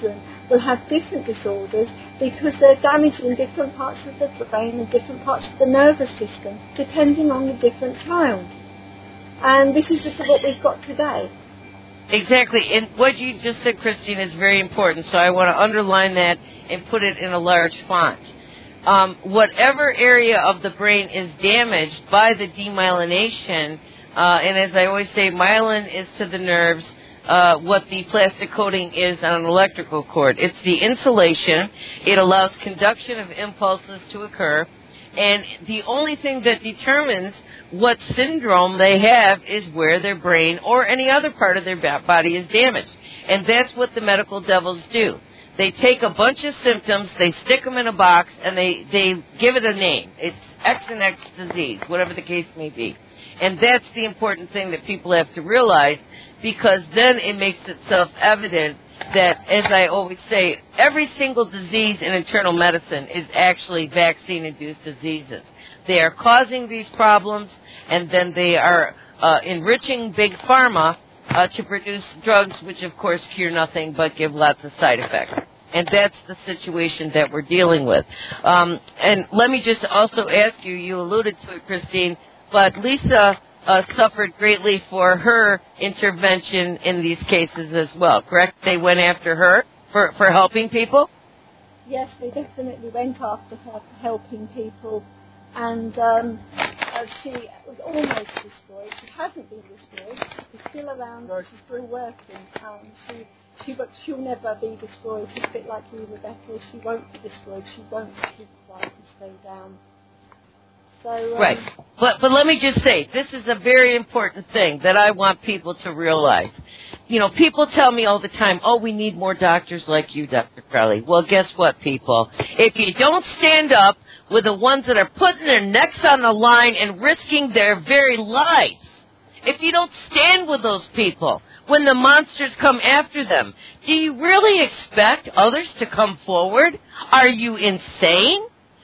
will have different disorders because they're damaging different parts of the brain and different parts of the nervous system, depending on the different child. And this is just what we've got today. Exactly. And what you just said, Christine, is very important. So I want to underline that and put it in a large font. Um, whatever area of the brain is damaged by the demyelination, uh, and as I always say, myelin is to the nerves uh, what the plastic coating is on an electrical cord. It's the insulation. It allows conduction of impulses to occur. And the only thing that determines what syndrome they have is where their brain or any other part of their body is damaged. And that's what the medical devils do. They take a bunch of symptoms, they stick them in a box, and they, they give it a name. It's X and X disease, whatever the case may be. And that's the important thing that people have to realize, because then it makes itself evident that, as I always say, every single disease in internal medicine is actually vaccine-induced diseases. They are causing these problems, and then they are uh, enriching big pharma uh, to produce drugs which, of course, cure nothing but give lots of side effects. And that's the situation that we're dealing with. Um, and let me just also ask you, you alluded to it, Christine, but Lisa uh, suffered greatly for her intervention in these cases as well, correct? They went after her for, for helping people? Yes, they definitely went after her for helping people. And um, uh, she was almost destroyed. She hasn't been destroyed. She's still around. She's still working. Um, she, she, but she'll never be destroyed. She's a bit like you, Rebecca. She won't be destroyed. She won't keep quiet and stay down. So, um, right. But but let me just say, this is a very important thing that I want people to realize. You know, people tell me all the time, oh, we need more doctors like you, Doctor Crowley. Well, guess what, people? If you don't stand up with the ones that are putting their necks on the line and risking their very lives, if you don't stand with those people when the monsters come after them, do you really expect others to come forward? Are you insane?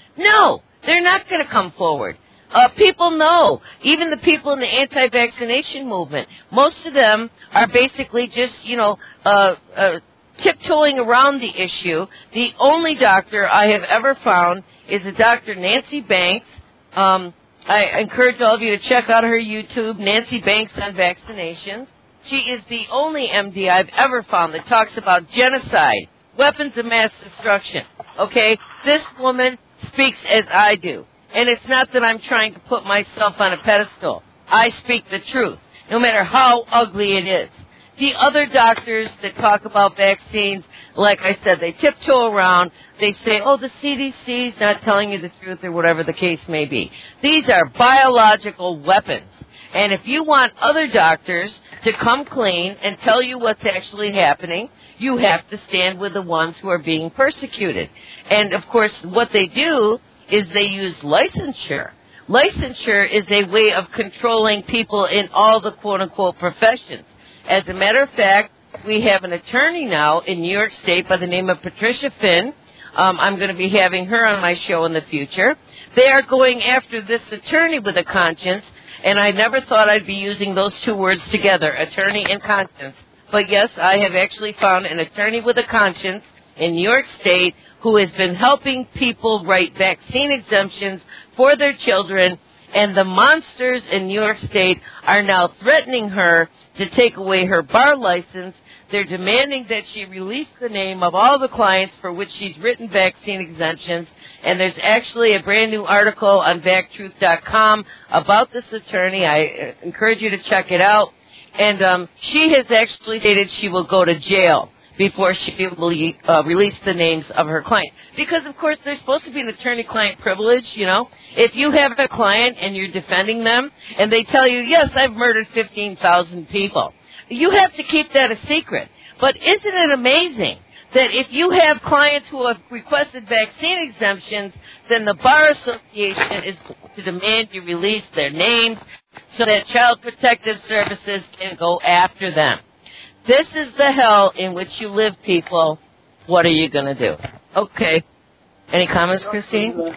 No, they're not going to come forward. Uh, people know, even the people in the anti-vaccination movement, most of them are basically just, you know, uh, uh, tiptoeing around the issue. The only doctor I have ever found is a Doctor Nancy Banks. Um, I encourage all of you to check out her YouTube, Nancy Banks on Vaccinations. She is the only M D I've ever found that talks about genocide, weapons of mass destruction. Okay? This woman speaks as I do. And it's not that I'm trying to put myself on a pedestal. I speak the truth, no matter how ugly it is. The other doctors that talk about vaccines, like I said, they tiptoe around. They say, oh, the C D C's not telling you the truth or whatever the case may be. These are biological weapons. And if you want other doctors to come clean and tell you what's actually happening, you have to stand with the ones who are being persecuted. And, of course, what they do is they use licensure. Licensure is a way of controlling people in all the quote-unquote professions. As a matter of fact, we have an attorney now in New York State by the name of Patricia Finn. Um, I'm going to be having her on my show in the future. They are going after this attorney with a conscience, and I never thought I'd be using those two words together, attorney and conscience. But yes, I have actually found an attorney with a conscience in New York State who has been helping people write vaccine exemptions for their children, and the monsters in New York State are now threatening her to take away her bar license. They're demanding that she release the name of all the clients for which she's written vaccine exemptions, and there's actually a brand new article on vac truth dot com about this attorney. I encourage you to check it out. And um, she has actually stated she will go to jail before she will uh, release the names of her clients. Because, of course, there's supposed to be an attorney-client privilege, you know. If you have a client and you're defending them, and they tell you, yes, I've murdered fifteen thousand people, you have to keep that a secret. But isn't it amazing that if you have clients who have requested vaccine exemptions, then the Bar Association is to demand you release their names so that Child Protective Services can go after them. This is the hell in which you live, people. What are you going to do? Okay. Any comments, Christine?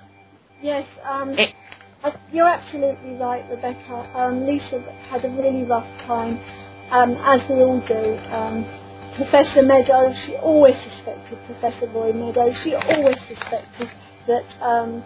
Yes, um, you're absolutely right, Rebecca. Um, Lisa had a really rough time, um, as we all do. Um, Professor Meadows, she always suspected Professor Roy Meadows. She always suspected that um,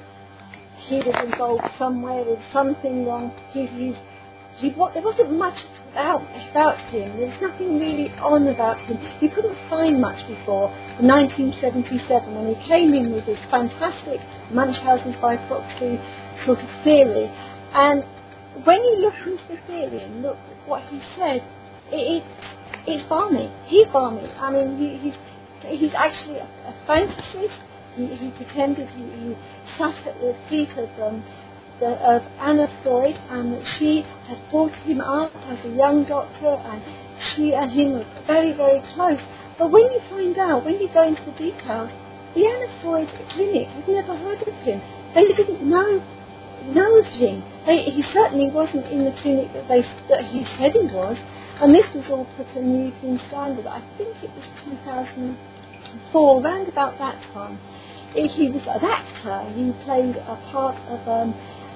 he was involved somewhere with something wrong. He, he's, he, what, there wasn't much about, about him. There was nothing really on about him. You couldn't find much before nineteen seventy-seven when he came in with this fantastic Munchausen by proxy sort of theory. And when you look into the theory and look at what he said, it, it, it's balmy. He's balmy. I mean, he, he's, he's actually a, a fantasist. He, he pretended he, he sat at the feet of, um, the, of Anna Freud, and that she had brought him up as a young doctor, and she and him were very, very close. But when you find out, when you go into the details, the Anna Freud clinic had never heard of him. They didn't know know of him. They, he certainly wasn't in the clinic that they that he said he was, and this was all put in the Evening Standard. I think it was two thousand four, round about that time. He was an actor. He played a part of um,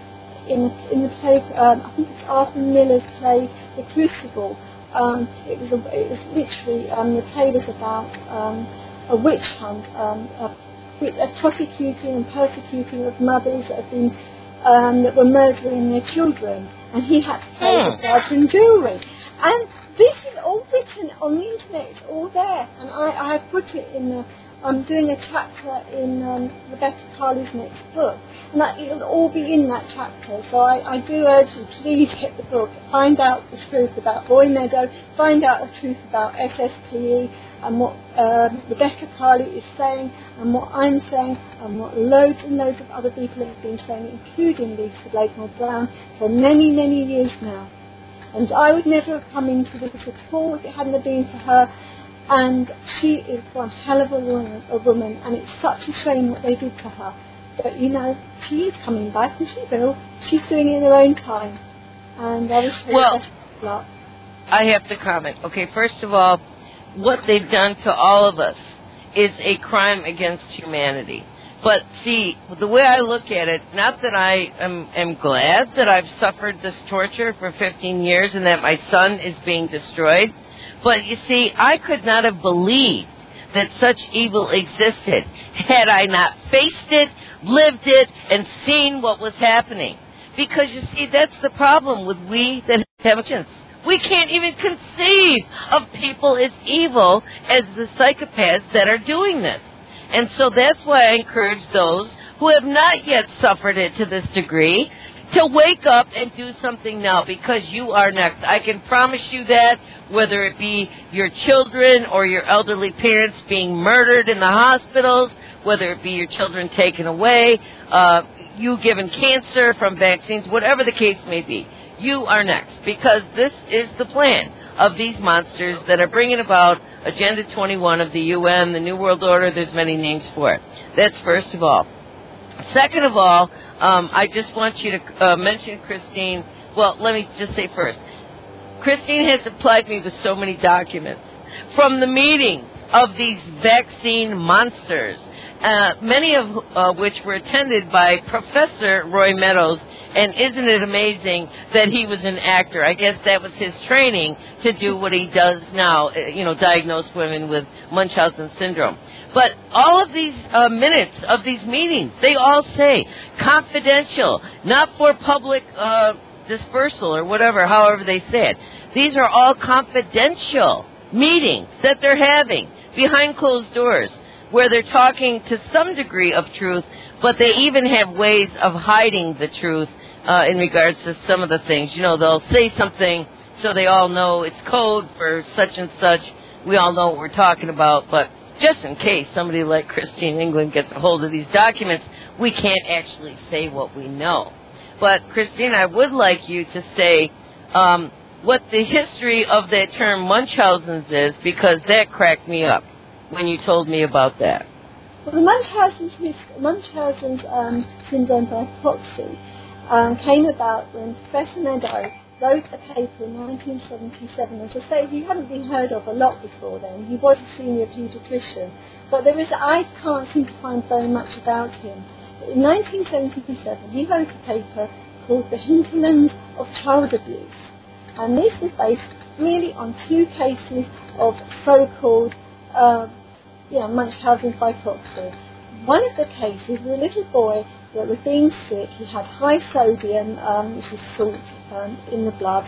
in the, in the play. Um, I think it's Arthur Miller's play, The Crucible. Um, it was a, it was literally um, the play was about um, a witch hunt, um, a, a prosecuting and persecuting of mothers that had been um, that were murdering their children, and he had to play Hmm. the part in jewellery. And this is all written on the internet. It's all there, and I, I have put it in the. I'm doing a chapter in um, Rebecca Carley's next book, and that, it'll all be in that chapter. So I, I do urge you, please get the book, find out the truth about Roy Meadow, find out the truth about S S P E and what um, Rebecca Carley is saying, and what I'm saying, and what loads and loads of other people have been saying, including Lisa Blakemore Brown, for many, many years now. And I would never have come into this at all if it hadn't been for her. And she is one hell of a woman, a woman, and it's such a shame what they did to her. But, you know, she is coming back, and she will. She's doing it in her own time. And I wish her Well, the best of luck. I have to comment. Okay, first of all, what they've done to all of us is a crime against humanity. But see, the way I look at it, not that I am, am glad that I've suffered this torture for fifteen years and that my son is being destroyed, but you see, I could not have believed that such evil existed had I not faced it, lived it, and seen what was happening. Because you see, that's the problem with we that have conscience. We can't even conceive of people as evil as the psychopaths that are doing this. And so that's why I encourage those who have not yet suffered it to this degree to wake up and do something now, because you are next. I can promise you that, whether it be your children or your elderly parents being murdered in the hospitals, whether it be your children taken away, uh, you given cancer from vaccines, whatever the case may be, you are next, because this is the plan of these monsters that are bringing about Agenda twenty-one of the U N, the New World Order. There's many names for it. That's first of all. Second of all, um, I just want you to uh, mention Christine. Well, let me just say first, Christine has supplied me with so many documents from the meetings of these vaccine monsters, uh, many of uh, which were attended by Professor Roy Meadows. And isn't it amazing that he was an actor? I guess that was his training to do what he does now, you know, diagnose women with Munchausen syndrome. But all of these uh, minutes of these meetings, they all say confidential, not for public uh, dispersal or whatever, however they say it. These are all confidential meetings that they're having behind closed doors, where they're talking to some degree of truth, but they even have ways of hiding the truth uh, in regards to some of the things. You know, they'll say something so they all know it's code for such and such. We all know what we're talking about, but just in case somebody like Christine England gets a hold of these documents, we can't actually say what we know. But, Christine, I would like you to say um, what the history of that term Munchausen's is, because that cracked me up when you told me about that. Well, the Munchausen's, Munchausen's um, syndrome by proxy um, came about when Professor Meadow wrote a paper in nineteen seventy-seven. As I say, he hadn't been heard of a lot before then. He was a senior paediatrician, but there is, I can't seem to find very much about him. But in nineteen seventy-seven, he wrote a paper called The Hinterlands of Child Abuse, and this was based merely on two cases of so-called uh, you know, Munchausen by proxy. One of the cases was a little boy that was being sick. He had high sodium, um, which is salt, um, in the blood.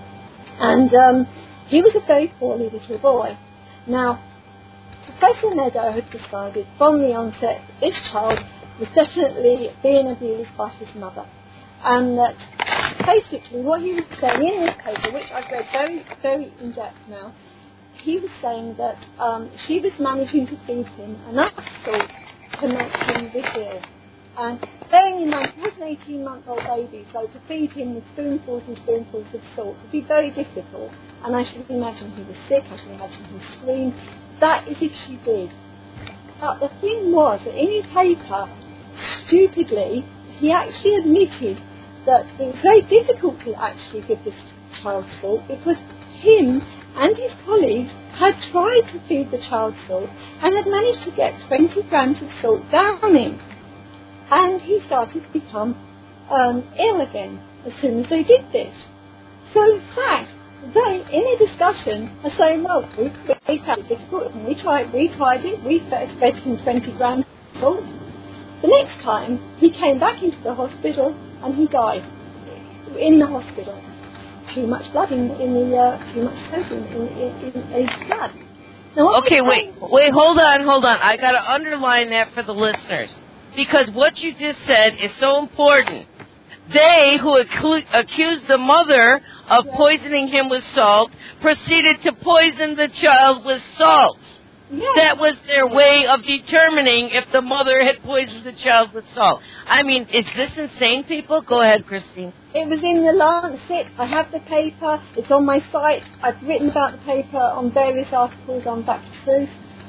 And um, he was a very poorly little boy. Now, Professor Meadow had decided from the onset this child was definitely being abused by his mother. And that basically what he was saying in this paper, which I've read very, very in depth now, he was saying that um, she was managing to feed him enough salt to make him this ill. And bearing in mind, he was an eighteen-month-old baby, so to feed him with spoonfuls and spoonfuls of salt would be very difficult. And I should imagine he was sick, I should imagine he screamed. That is if she did. But the thing was that in his paper, stupidly, he actually admitted that it was very difficult to actually give this child salt because him and his colleagues had tried to feed the child salt and had managed to get twenty grams of salt down him. And he started to become um, ill again as soon as they did this. So in fact, they, in a discussion, are saying, well, we, we found it difficult and we tried, we tried it, we fed, fed him twenty grams of salt. The next time, he came back into the hospital and he died in the hospital. Too much blood in, in the, uh, too much sodium in, in, in his blood. Now, okay, wait, wait, hold on, hold on. I got to underline that for the listeners. Because what you just said is so important. They, who accu- accused the mother of poisoning him with salt, proceeded to poison the child with salt. Yes. That was their way of determining if the mother had poisoned the child with salt. I mean, is this insane, people? Go ahead, Christine. It was in the Lancet. I have the paper. It's on my site. I've written about the paper on various articles on Back to Truth.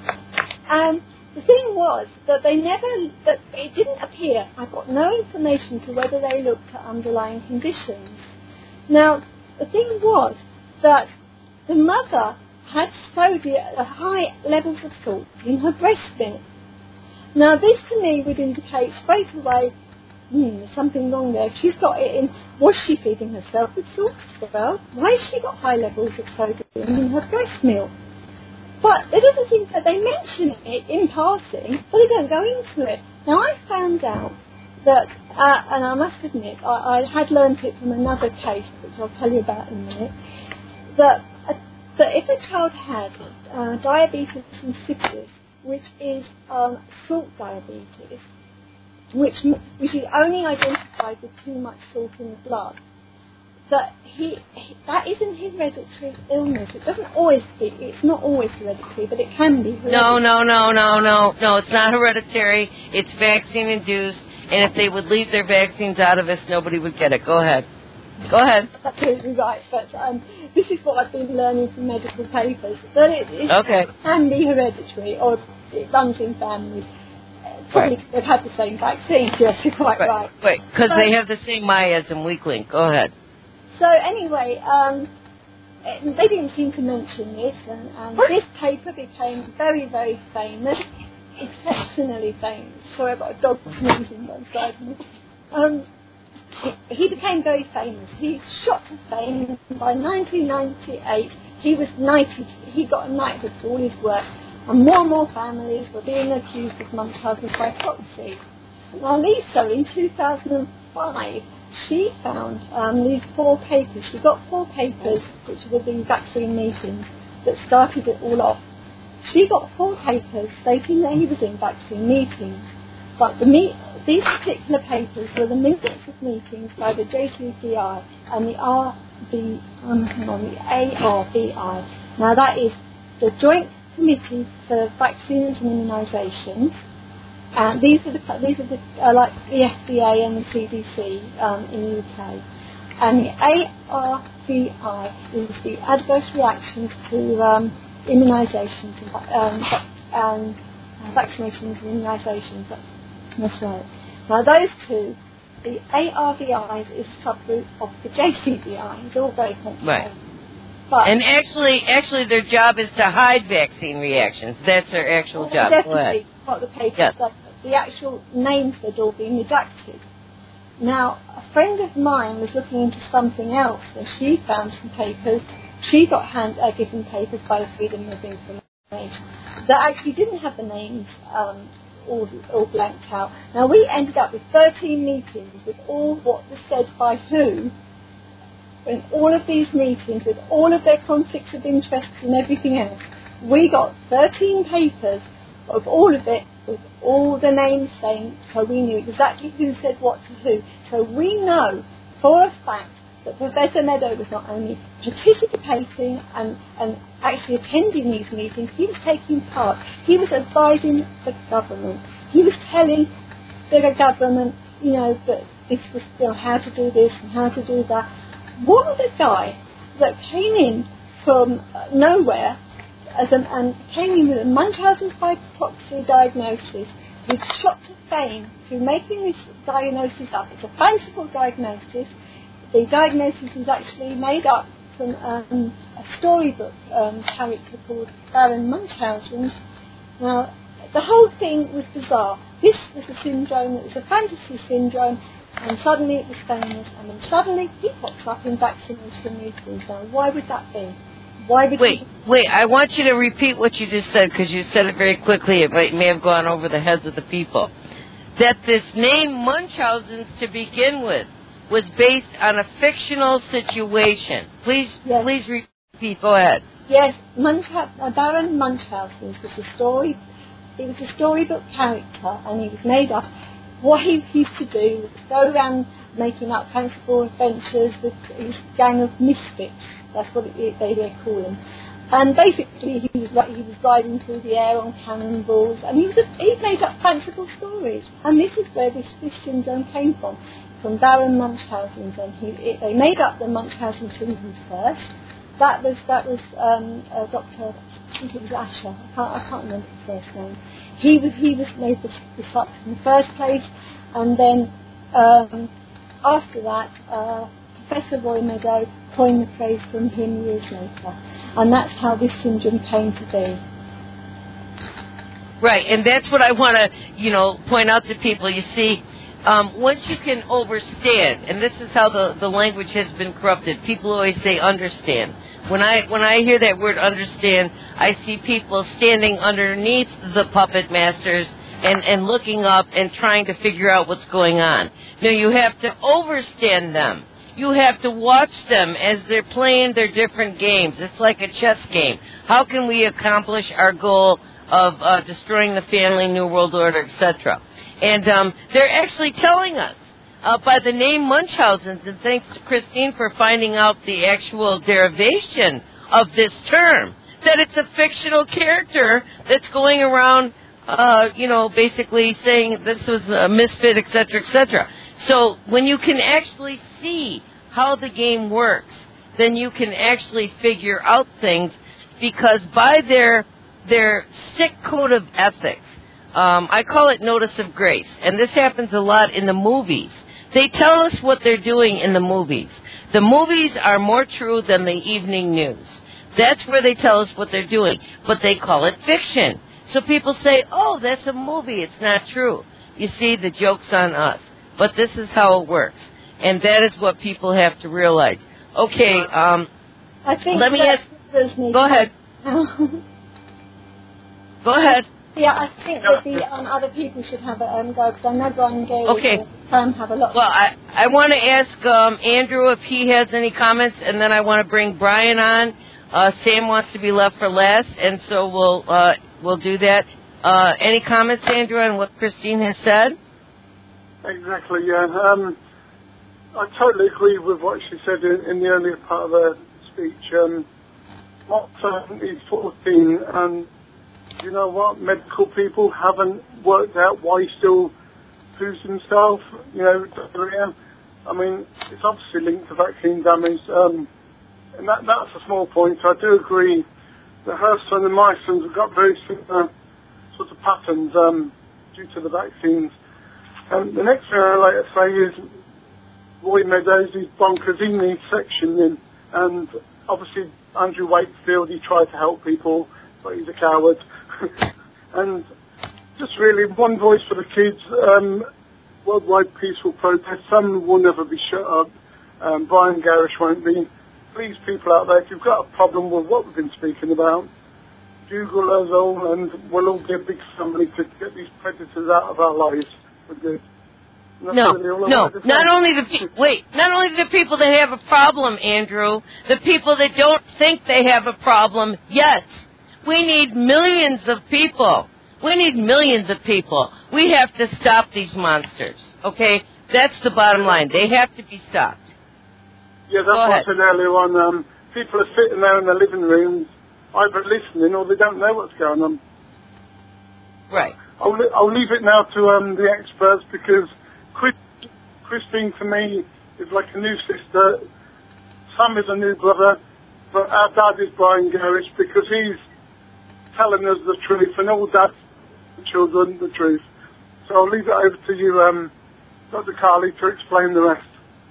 And the thing was that they never, that it didn't appear. I got no information to whether they looked at underlying conditions. Now, the thing was that the mother had sodium, uh, high levels of salt in her breast milk. Now, this to me would indicate straight away, hmm, there's something wrong there. If she's got it in, was she feeding herself with salt as well? Why has she got high levels of sodium in her breast milk? But it doesn't seem that they mention it in passing, but they don't go into it. Now, I found out that, uh, and I must admit, I, I had learned it from another case, which I'll tell you about in a minute, that, uh, that if a child had uh, diabetes insipidus, which is um, salt diabetes, which, which is only identified with too much salt in the blood, that he, he that is an hereditary illness. It doesn't always be, it's not always hereditary, but it can be hereditary. No, no, no, no, no, no, it's not hereditary. It's vaccine-induced, and if they would leave their vaccines out of us, nobody would get it. Go ahead. Go ahead. Absolutely right, but um, this is what I've been learning from medical papers, that it, it okay. can be hereditary, or it runs in families. Probably right. They've had the same vaccine, yes, you're quite right. Right, right. Because um, they have the same miasm weakling. Go ahead. So anyway, um, it, they didn't seem to mention this, and, and this paper became very, very famous, exceptionally famous. Sorry, I've got a dog sneezing outside me. Um, he, he became very famous. He shot to fame. By nineteen ninety-eight, he was knighted. He got a knighthood for all his work, and more and more families were being accused of Munchausen by proxy. Now, Lisa, in two thousand five, she found um, these four papers. She got four papers, which were the vaccine meetings, that started it all off. She got four papers stating that he was in vaccine meetings. But the meet, these particular papers were the minutes of meetings by the J C V I and the R B, um, hang on, the A R B I. Now that is the Joint Committee for Vaccines and Immunisations. And these are the these are the uh, like the F D A and the C D C um, in the U K, and the A R V I is the Adverse Reactions to um, Immunisations and, um, and uh, Vaccinations and Immunisations. That's, that's right. Now those two, the A R V I is a subgroup of the J C V I. It's all very complicated. Right. But and actually, actually, their job is to hide vaccine reactions. That's their actual well, job. Definitely, what the papers yes. like, the actual names had all been redacted. Now, a friend of mine was looking into something else, and she found some papers She got hand, uh, given papers by the Freedom of Information that actually didn't have the names um, all, all blanked out. Now, we ended up with thirteen meetings with all what was said by who, in all of these meetings, with all of their conflicts of interest and everything else. We got thirteen papers of all of it, with all the names saying, so we knew exactly who said what to who. So we know for a fact that Professor Meadow was not only participating and, and actually attending these meetings, he was taking part. He was advising the government. He was telling the government, you know, that this was, you know, how to do this and how to do that. What the guy that came in from uh, nowhere as a, and came in with a Munchausen by proxy diagnosis, who's shot to fame through making this diagnosis up. It's a fanciful diagnosis. The diagnosis is actually made up from um, a storybook um, character called Baron Munchausen. Now, the whole thing was bizarre. This was a syndrome, it was a fantasy syndrome, and suddenly it was famous, and then suddenly he pops up in vaccination meetings. Now, why would that be? Why would wait, he... wait, I want you to repeat what you just said, because you said it very quickly. It may, may have gone over the heads of the people. That this name Munchausen's to begin with was based on a fictional situation. Please, yes. please repeat. Go ahead. Yes, Muncha- uh, Baron Munchausen was a story. It was a storybook character, and he was made up. What he used to do was go around making up fanciful adventures with his gang of misfits. That's what it, they, they call him. And basically, he was he was riding through the air on cannonballs, and he was just, he made up fanciful stories. And this is where this, this syndrome came from, from Baron Munchausen. And he, it, they made up the Munchausen syndrome first. That was that was um, uh, Doctor I think it was Asher. I can't I can't remember his first name. He was he was made this, this up in the first place, and then um, after that. Uh, Professor Roy Meadow coined the phrase from him years later, and that's how this syndrome came to be. Right, and that's what I want to, you know, point out to people. You see, um, once you can overstand, and this is how the, the language has been corrupted. People always say understand. When I when I hear that word understand, I see people standing underneath the puppet masters and, and looking up and trying to figure out what's going on. Now, you have to overstand them. You have to watch them as they're playing their different games. It's like a chess game. How can we accomplish our goal of uh, destroying the family, New World Order, et cetera? And um, they're actually telling us uh, by the name Munchausen's, and thanks to Christine for finding out the actual derivation of this term, that it's a fictional character that's going around, uh, you know, basically saying this was a misfit, et cetera, et cetera. So when you can actually see how the game works, then you can actually figure out things, because by their their sick code of ethics, um, I call it notice of grace, and this happens a lot in the movies. They tell us what they're doing in the movies. The movies are more true than the evening news. That's where they tell us what they're doing, but they call it fiction. So people say, oh, that's a movie, it's not true. You see, the joke's on us. But this is how it works, and that is what people have to realize. Okay, um, I think let me ask. Go ahead. Go ahead. Yeah, I think that the um, other people should have a um, go, because I know Brian and Gary okay. will um, have a lot. Well, I, I want to ask um, Andrew if he has any comments, and then I want to bring Brian on. Uh, Sam wants to be left for last, and so we'll uh, we'll do that. Uh, any comments, Andrew, on what Christine has said? Exactly, yeah. Um, I totally agree with what she said in, in the earlier part of her speech. Um, my son is fourteen, and you know what? Medical people haven't worked out why he still poos himself, you know, diarrhea. I mean, it's obviously linked to vaccine damage, um, and that, that's a small point. So I do agree that her son and my sons have got very similar sort of patterns um, due to the vaccines. And the next thing I'd like to say is Roy Meadows is bonkers. He needs sectioning. And obviously Andrew Wakefield, he tried to help people, but he's a coward. And just really one voice for the kids. Um, worldwide peaceful protest. Some will never be shut up. Um, Brian Garish won't be. please, people out there, if you've got a problem with what we've been speaking about, Google us all, and we'll all give big somebody to get these predators out of our lives. We're good. No, no, not only the pe- wait, not only the people that have a problem, Andrew, the people that don't think they have a problem yet. We need millions of people. We need millions of people. We have to stop these monsters, okay? That's the bottom line. They have to be stopped. Yeah, that's what I said earlier on. Um, people are sitting there in their living rooms, either listening or they don't know what's going on. Right. I'll, I'll leave it now to um, the experts, because Chris, Christine, to me, is like a new sister. Sam is a new brother, but our dad is Brian Gerrish, because he's telling us the truth, and all dads the children the truth. So I'll leave it over to you, um, Doctor Carly, to explain the rest.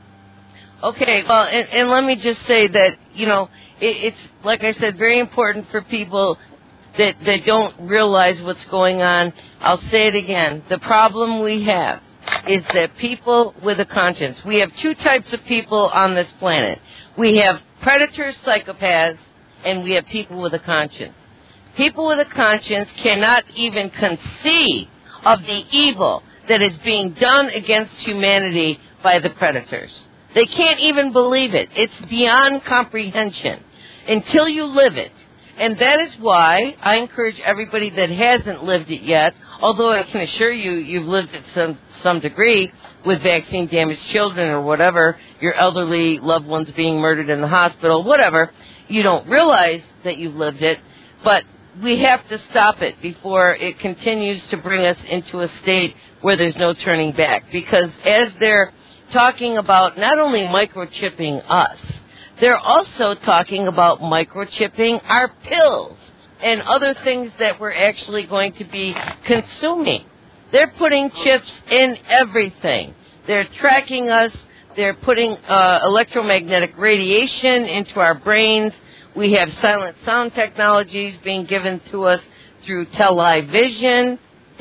Okay, well, and, and let me just say that, you know, it, it's, like I said, very important for people that, that don't realize what's going on. I'll say it again. The problem we have is that people with a conscience, we have two types of people on this planet. We have predators, psychopaths, and we have people with a conscience. People with a conscience cannot even conceive of the evil that is being done against humanity by the predators. They can't even believe it. It's beyond comprehension until you live it. And that is why I encourage everybody that hasn't lived it yet, although I can assure you you've lived it some some degree with vaccine-damaged children or whatever, your elderly loved ones being murdered in the hospital, whatever. You don't realize that you've lived it, but we have to stop it before it continues to bring us into a state where there's no turning back. Because as they're talking about not only microchipping us, they're also talking about microchipping our pills and other things that we're actually going to be consuming. They're putting chips in everything. They're tracking us. They're putting uh, electromagnetic radiation into our brains. We have silent sound technologies being given to us through television,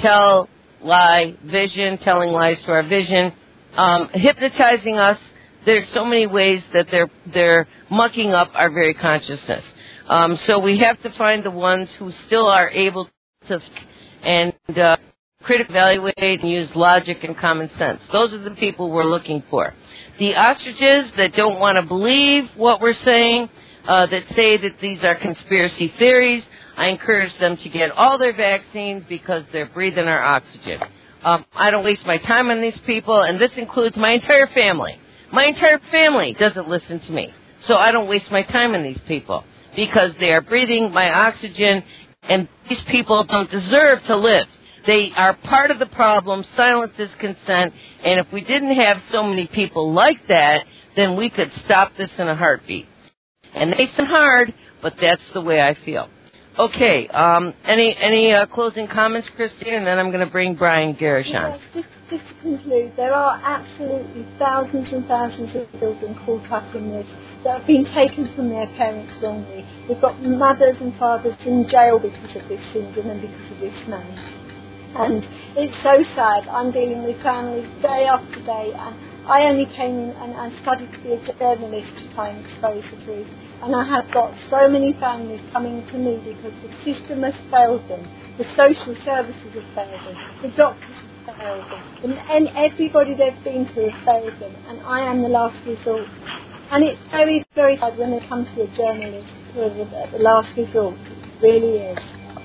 tell-lie-vision, telling lies to our vision, um, hypnotizing us. There's so many ways that they're they're mucking up our very consciousness. Um, so we have to find the ones who still are able to and uh, critically evaluate and use logic and common sense. Those are the people we're looking for. The ostriches that don't want to believe what we're saying, uh, that say that these are conspiracy theories, I encourage them to get all their vaccines because they're breathing our oxygen. Um, I don't waste my time on these people, and this includes my entire family. My entire family doesn't listen to me, so I don't waste my time on these people because they are breathing my oxygen, and these people don't deserve to live. They are part of the problem. Silence is consent, and if we didn't have so many people like that, then we could stop this in a heartbeat. And they sound hard, but that's the way I feel. Okay, um, any any uh, closing comments, Christine, and then I'm going to bring Brian Gerrish on. Yes, just, just to conclude, there are absolutely thousands and thousands of children caught up in this that have been taken from their parents wrongly. We've got mothers and fathers in jail because of this syndrome and because of this man. And it's so sad. I'm dealing with families day after day, and I only came in and, and studied to be a journalist to try and expose the truth. And I have got so many families coming to me because the system has failed them, the social services have failed them, the doctors have failed them, and, and everybody they've been to has failed them, and I am the last resort. And it's very, very sad when they come to a journalist for the, the last resort. It really is.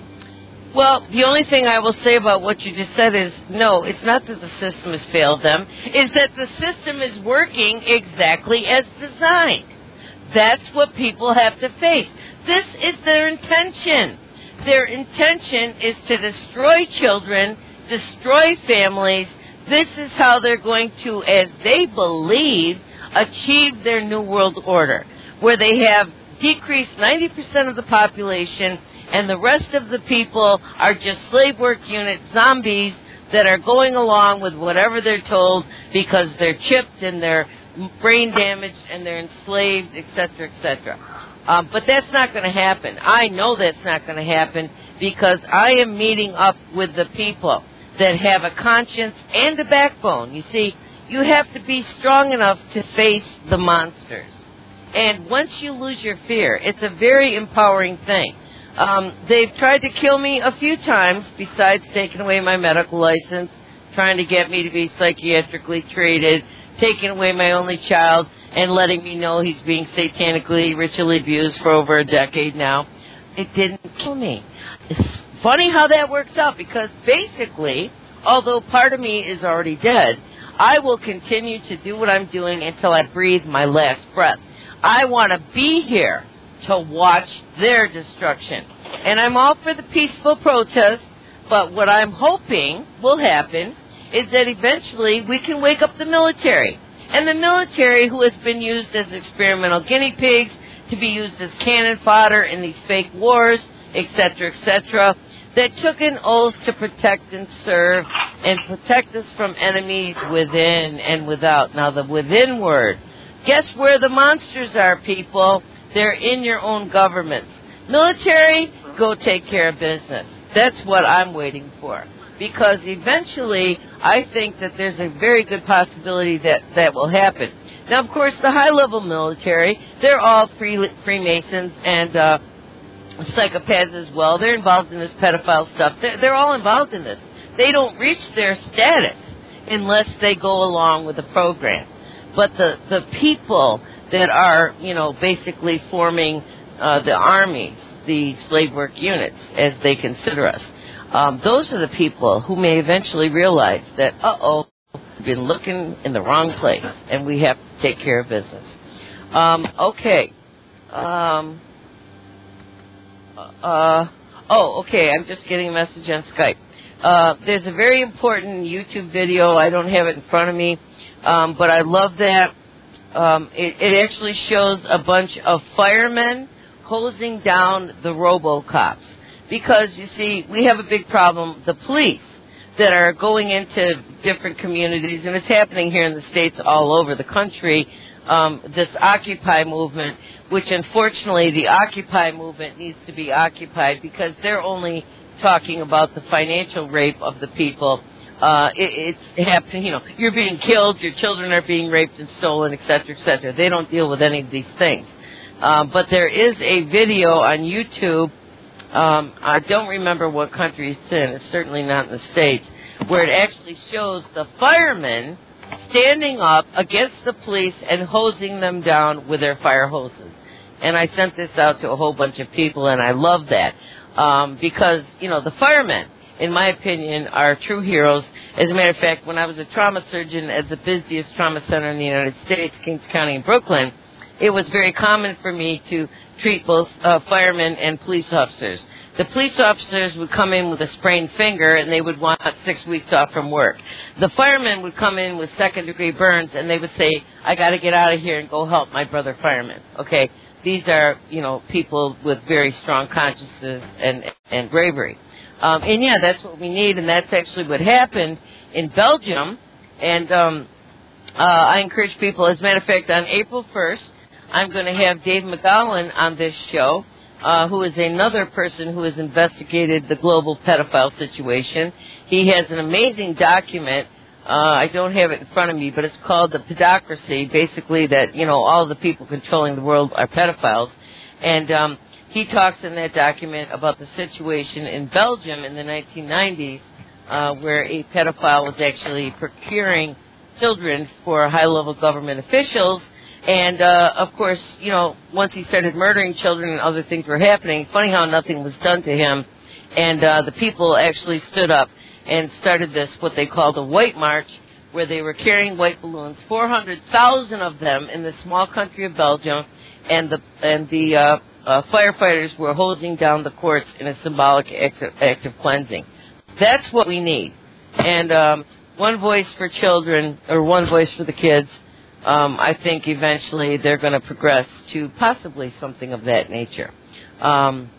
Well, the only thing I will say about what you just said is, no, it's not that the system has failed them. It's that the system is working exactly as designed. That's what people have to face. This is their intention. Their intention is to destroy children, destroy families. This is how they're going to, as they believe, achieve their New World Order, where they have decreased ninety percent of the population, and the rest of the people are just slave work unit zombies that are going along with whatever they're told because they're chipped and they're brain damaged and they're enslaved, et cetera, et cetera. Um, but that's not going to happen. I know that's not going to happen because I am meeting up with the people that have a conscience and a backbone. You see, you have to be strong enough to face the monsters. And once you lose your fear, it's a very empowering thing. Um, they've tried to kill me a few times, besides taking away my medical license, trying to get me to be psychiatrically treated, taking away my only child, and letting me know he's being satanically, ritually abused for over a decade now. It didn't kill me. It's funny how that works out, because basically, although part of me is already dead, I will continue to do what I'm doing until I breathe my last breath. I want to be here to watch their destruction. And I'm all for the peaceful protest, but what I'm hoping will happen is that eventually we can wake up the military. And the military, who has been used as experimental guinea pigs, to be used as cannon fodder in these fake wars, et cetera, et cetera, that took an oath to protect and serve and protect us from enemies within and without. Now, the within word, guess where the monsters are, people? They're in your own governments. Military, go take care of business. That's what I'm waiting for. Because eventually, I think that there's a very good possibility that that will happen. Now, of course, the high-level military, they're all free, Freemasons and uh, psychopaths as well. They're involved in this pedophile stuff. They're, they're all involved in this. They don't reach their status unless they go along with the program. But the, the people that are, you know, basically forming uh, the armies, the slave work units, as they consider us, um, those are the people who may eventually realize that, uh-oh, we've been looking in the wrong place, and we have to take care of business. Um, okay. Um, uh, oh, okay, I'm just getting a message on Skype. Uh, there's a very important YouTube video. I don't have it in front of me, um, but I love that. Um, it, it actually shows a bunch of firemen hosing down the RoboCops. Because, you see, we have a big problem, the police, that are going into different communities, and it's happening here in the States all over the country, um, this Occupy movement, which unfortunately the Occupy movement needs to be occupied because they're only talking about the financial rape of the people. Uh, it, it's happening, you know, you're being killed, your children are being raped and stolen, et cetera, et cetera. They don't deal with any of these things. Um, but there is a video on YouTube, um, I don't remember what country it's in, it's certainly not in the States, where it actually shows the firemen standing up against the police and hosing them down with their fire hoses. And I sent this out to a whole bunch of people, and I love that. Um, because, you know, the firemen, in my opinion, are true heroes. As a matter of fact, when I was a trauma surgeon at the busiest trauma center in the United States, Kings County in Brooklyn, it was very common for me to treat both uh, firemen and police officers. The police officers would come in with a sprained finger, and they would want six weeks off from work. The firemen would come in with second-degree burns, and they would say, I got to get out of here and go help my brother fireman. Okay? These are, you know, people with very strong consciences and, and bravery. Um, and, yeah, that's what we need, and that's actually what happened in Belgium. And um, uh, I encourage people, as a matter of fact, on April first, I'm going to have Dave McGowan on this show, uh, who is another person who has investigated the global pedophile situation. He has an amazing document. Uh, I don't have it in front of me, but it's called The Pedocracy, basically that, you know, all the people controlling the world are pedophiles. And um, he talks in that document about the situation in Belgium in the nineteen nineties, uh, where a pedophile was actually procuring children for high-level government officials. And, uh, of course, you know, once he started murdering children and other things were happening, funny how nothing was done to him. And uh, the people actually stood up and started this, what they called a white march, where they were carrying white balloons, four hundred thousand of them in the small country of Belgium, and the and the uh, uh, firefighters were hosing down the courts in a symbolic act of, act of cleansing. That's what we need. And um, one voice for children, or one voice for the kids. Um, I think eventually they're going to progress to possibly something of that nature. Um,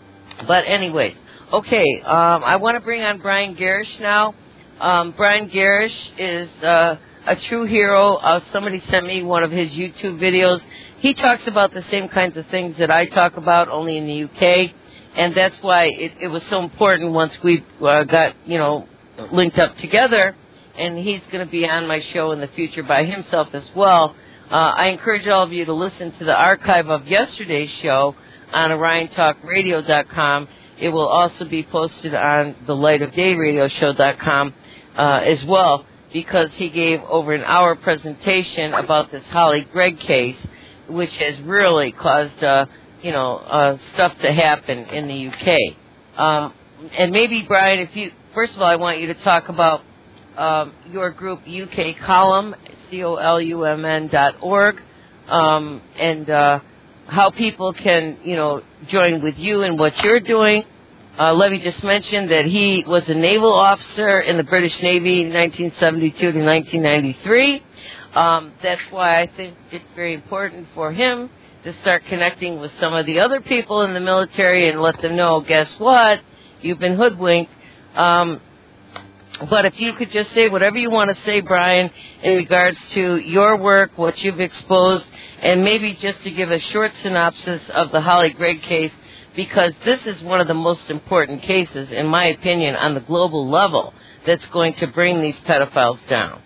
but anyways, okay, um, I want to bring on Brian Garish now. Um, Brian Garish is uh, a true hero. Uh, somebody sent me one of his YouTube videos. He talks about the same kinds of things that I talk about, only in the U K, and that's why it, it was so important once we uh, got, you know, linked up together. And he's going to be on my show in the future by himself as well. Uh, I encourage all of you to listen to the archive of yesterday's show on Orion Talk Radio dot com. It will also be posted on the Light of Day Radio Show dot com uh, as well, because he gave over an hour presentation about this Holly Gregg case, which has really caused, uh, you know, uh, stuff to happen in the U K. Um, and maybe, Brian, if you, first of all, I want you to talk about um, your group, U K Column, C O L U M N dot org, um, and uh, how people can, you know, join with you in what you're doing. Uh, let me just mention that he was a naval officer in the British Navy nineteen seventy-two to nineteen ninety-three. Um, that's why I think it's very important for him to start connecting with some of the other people in the military and let them know, guess what, you've been hoodwinked. Um, but if you could just say whatever you want to say, Brian, in regards to your work, what you've exposed, and maybe just to give a short synopsis of the Holly Gregg case, because this is one of the most important cases, in my opinion, on the global level that's going to bring these pedophiles down.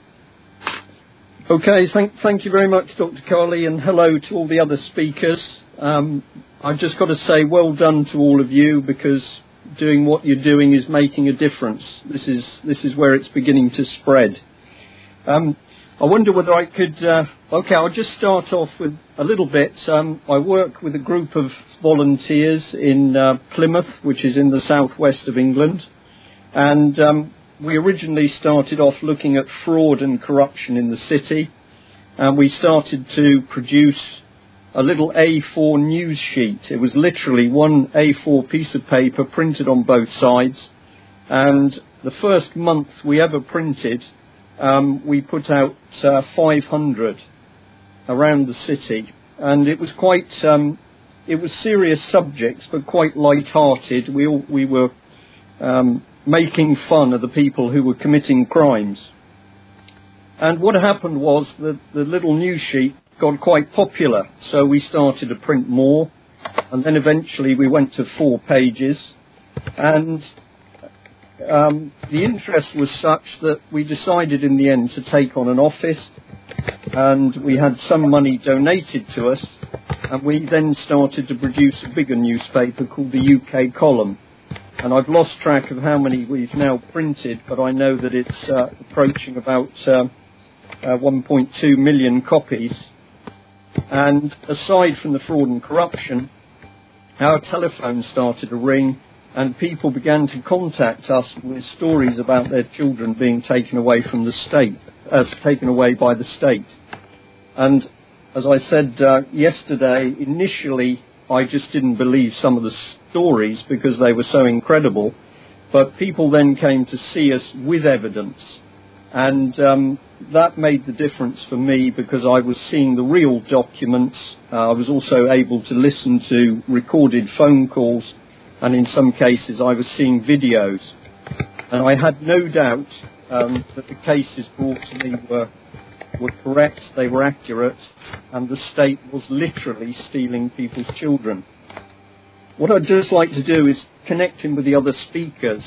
Okay, thank, thank you very much, Doctor Carley, and hello to all the other speakers. Um, I've just got to say well done to all of you, because doing what you're doing is making a difference. This is, this is where it's beginning to spread. Um, I wonder whether I could... Uh, okay, I'll just start off with a little bit. Um, I work with a group of volunteers in uh, Plymouth, which is in the southwest of England. And um, we originally started off looking at fraud and corruption in the city. And we started to produce a little A four news sheet. It was literally one A four piece of paper printed on both sides. And the first month we ever printed... Um, we put out uh, five hundred around the city, and it was quite, um, it was serious subjects, but quite light-hearted. We all, we were um, making fun of the people who were committing crimes. And what happened was that the little news sheet got quite popular, so we started to print more, and then eventually we went to four pages, and Um, the interest was such that we decided in the end to take on an office, and we had some money donated to us, and we then started to produce a bigger newspaper called the U K Column. And I've lost track of how many we've now printed, but I know that it's uh, approaching about uh, uh, one point two million copies. And aside from the fraud and corruption, our telephone started to ring, and people began to contact us with stories about their children being taken away from the state, as taken away by the state. And as I said uh, yesterday, initially I just didn't believe some of the stories because they were so incredible. But people then came to see us with evidence. And um, that made the difference for me, because I was seeing the real documents. Uh, I was also able to listen to recorded phone calls. And in some cases, I was seeing videos. And I had no doubt um, that the cases brought to me were, were correct, they were accurate, and the state was literally stealing people's children. What I'd just like to do is connect him with the other speakers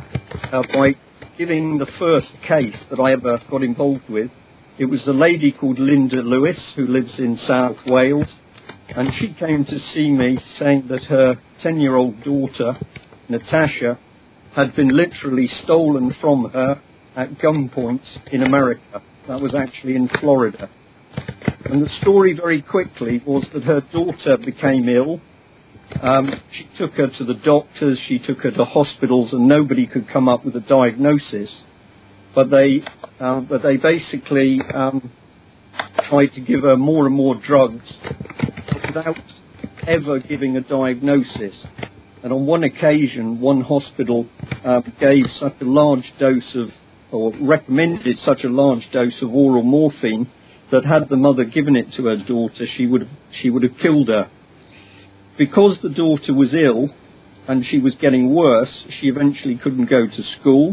uh, by giving the first case that I ever got involved with. It was a lady called Linda Lewis, who lives in South Wales. And she came to see me saying that her ten-year-old daughter, Natasha, had been literally stolen from her at gunpoint in America. That was actually in Florida. And the story very quickly was that her daughter became ill. Um, she took her to the doctors, she took her to hospitals, and nobody could come up with a diagnosis. But they, uh, but they basically um, tried to give her more and more drugs without ever giving a diagnosis. And on one occasion, one hospital uh, gave such a large dose of, or recommended such a large dose of oral morphine, that had the mother given it to her daughter, she would have, she would have killed her. Because the daughter was ill and she was getting worse, she eventually couldn't go to school.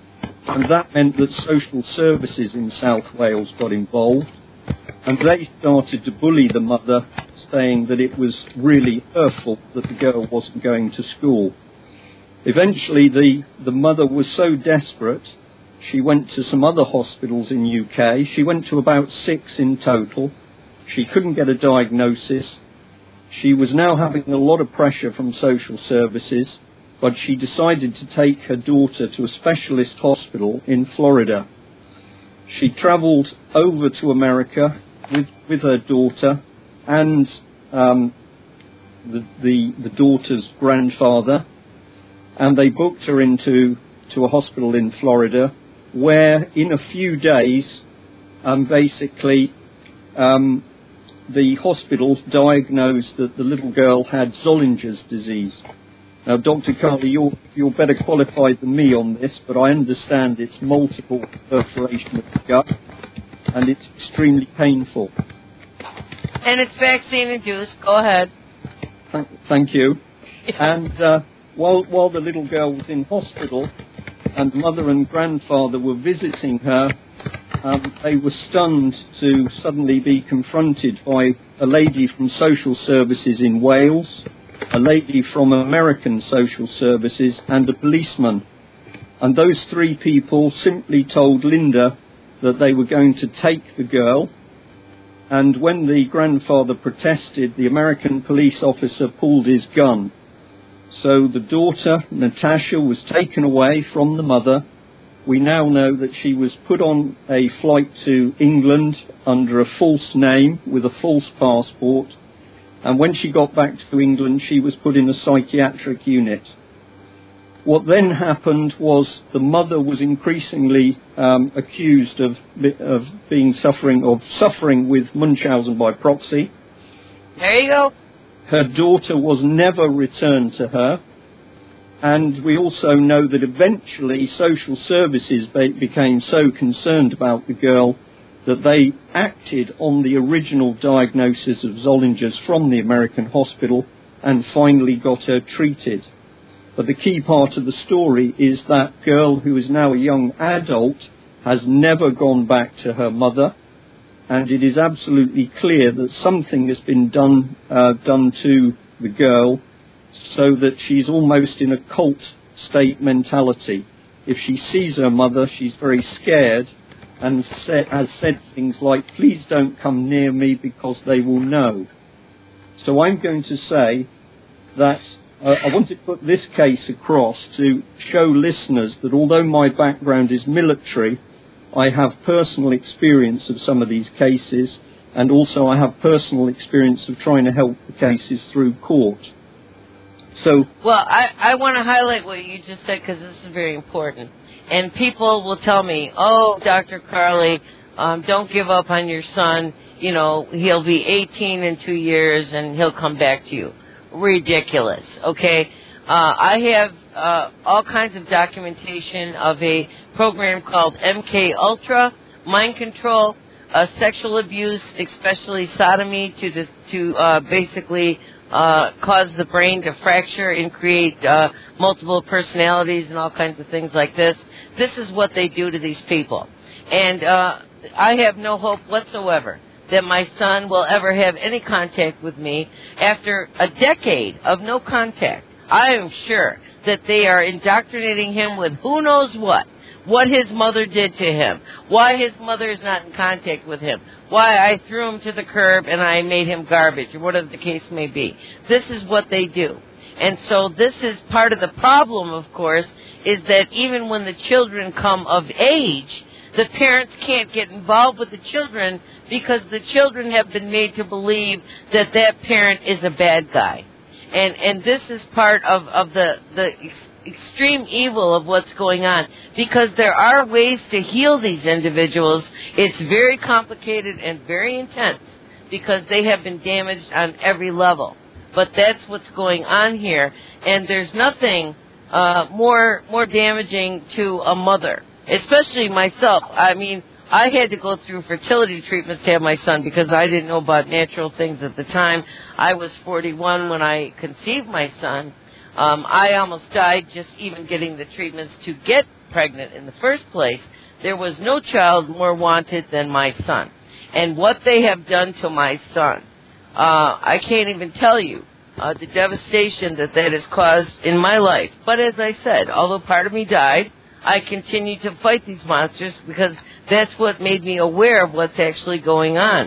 And that meant that social services in South Wales got involved. And they started to bully the mother, saying that it was really her fault that the girl wasn't going to school. Eventually, the, the mother was so desperate, she went to some other hospitals in U K. She went to about six in total. She couldn't get a diagnosis. She was now having a lot of pressure from social services, but she decided to take her daughter to a specialist hospital in Florida. She travelled over to America with, with her daughter and um, the, the, the daughter's grandfather, and they booked her into to a hospital in Florida, where in a few days, um, basically, um, the hospital diagnosed that the little girl had Zollinger's disease. Now, Doctor Carley, you're, you're better qualified than me on this, but I understand it's multiple perforation of the gut, and it's extremely painful. And it's vaccine-induced. Go ahead. Thank, thank you. And uh, while, while the little girl was in hospital, and mother and grandfather were visiting her, um, they were stunned to suddenly be confronted by a lady from social services in Wales, a lady from American social services, and a policeman. And those three people simply told Linda that they were going to take the girl. And when the grandfather protested, the American police officer pulled his gun. So the daughter, Natasha, was taken away from the mother. We now know that she was put on a flight to England under a false name with a false passport. And when she got back to England, she was put in a psychiatric unit. What then happened was the mother was increasingly um, accused of, of being suffering of suffering with Munchausen by proxy. There you go. Her daughter was never returned to her, and we also know that eventually social services became so concerned about the girl that they acted on the original diagnosis of Zollinger's from the American hospital and finally got her treated. But the key part of the story is that girl, who is now a young adult, has never gone back to her mother. And it is absolutely clear that something has been done uh, done to the girl so that she's almost in a cult state mentality. If she sees her mother, she's very scared and sa- has said things like, "Please don't come near me because they will know." So I'm going to say that uh, I want to put this case across to show listeners that although my background is military, I have personal experience of some of these cases, and also I have personal experience of trying to help the cases through court. So, well, I, I want to highlight what you just said because this is very important. And people will tell me, "Oh, Doctor Carley, um, don't give up on your son. You know, he'll be eighteen in two years and he'll come back to you." Ridiculous, okay? Uh, I have uh, all kinds of documentation of a program called M K Ultra, mind control, uh, sexual abuse, especially sodomy, to dis- to uh, basically uh, cause the brain to fracture and create uh, multiple personalities and all kinds of things like this. This is what they do to these people. And uh, I have no hope whatsoever that my son will ever have any contact with me after a decade of no contact. I am sure that they are indoctrinating him with who knows what, what his mother did to him, why his mother is not in contact with him, why I threw him to the curb and I made him garbage, or whatever the case may be. This is what they do. And so this is part of the problem, of course, is that even when the children come of age, the parents can't get involved with the children because the children have been made to believe that that parent is a bad guy. And and this is part of, of the, the ex- extreme evil of what's going on, because there are ways to heal these individuals. It's very complicated and very intense because they have been damaged on every level. But that's what's going on here, and there's nothing uh, more more damaging to a mother, especially myself. I mean, I had to go through fertility treatments to have my son because I didn't know about natural things at the time. I was forty-one when I conceived my son. Um, I almost died just even getting the treatments to get pregnant in the first place. There was no child more wanted than my son. And what they have done to my son, uh, I can't even tell you uh, the devastation that that has caused in my life. But as I said, although part of me died, I continue to fight these monsters because that's what made me aware of what's actually going on.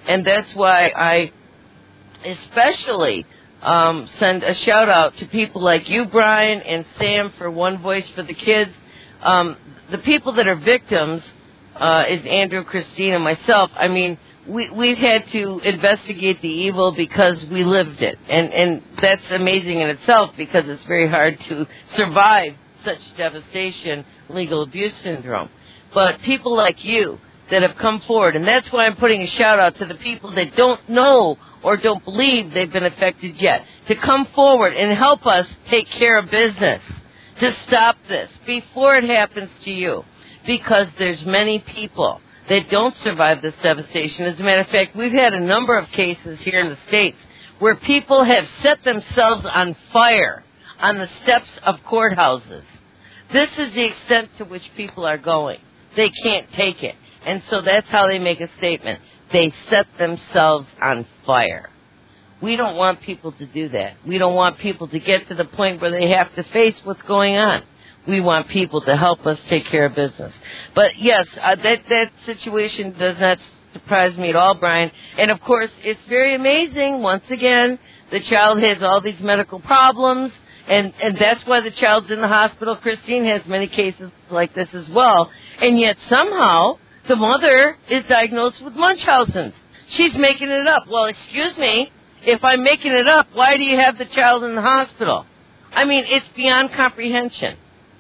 And that's why I especially um, send a shout-out to people like you, Brian, and Sam for One Voice for the Kids. Um, the people that are victims uh, is Andrew, Christine, and myself. I mean, we, we've had to investigate the evil because we lived it. And, and that's amazing in itself because it's very hard to survive such devastation, legal abuse syndrome. But people like you that have come forward, and that's why I'm putting a shout-out to the people that don't know or don't believe they've been affected yet, to come forward and help us take care of business, to stop this before it happens to you, because there's many people that don't survive this devastation. As a matter of fact, we've had a number of cases here in the States where people have set themselves on fire on the steps of courthouses. This is the extent to which people are going. They can't take it. And so that's how they make a statement. They set themselves on fire. We don't want people to do that. We don't want people to get to the point where they have to face what's going on. We want people to help us take care of business. But yes, uh, that, that situation does not surprise me at all, Brian. And of course, it's very amazing. Once again, the child has all these medical problems, and, and that's why the child's in the hospital. Christine has many cases like this as well. And yet somehow, the mother is diagnosed with Munchausen's. She's making it up. Well, excuse me, if I'm making it up, why do you have the child in the hospital? I mean, it's beyond comprehension.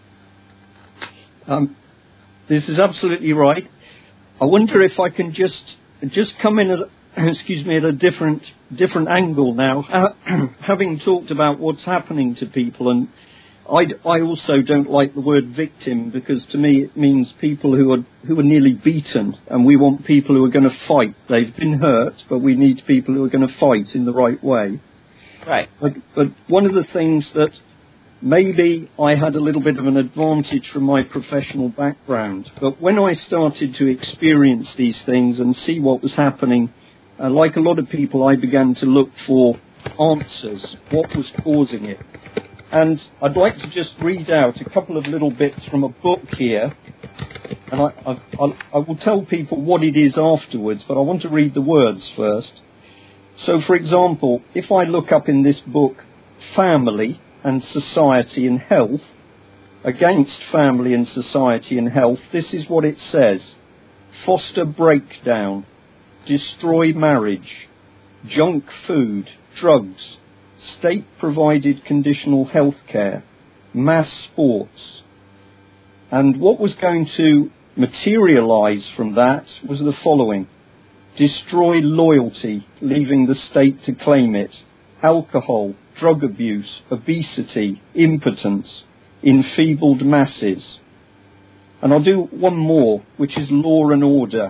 Um, this is absolutely right. I wonder if I can just just come in at excuse me at a different different angle now. Uh, having talked about what's happening to people, and I, I also don't like the word victim, because to me it means people who are who are nearly beaten, and we want people who are going to fight. They've been hurt, but we need people who are going to fight in the right way. Right. But, but one of the things that maybe I had a little bit of an advantage from my professional background, but when I started to experience these things and see what was happening, uh, like a lot of people, I began to look for answers, what was causing it. And I'd like to just read out a couple of little bits from a book here, and I, I, I, I will tell people what it is afterwards, but I want to read the words first. So, for example, if I look up in this book, Family and Society and Health, against family and society and health, this is what it says: foster breakdown, destroy marriage, junk food, drugs, state-provided conditional health care, mass sports. And what was going to materialize from that was the following: destroy loyalty, leaving the state to claim it, alcohol, drug abuse, obesity, impotence, enfeebled masses. And I'll do one more, which is law and order.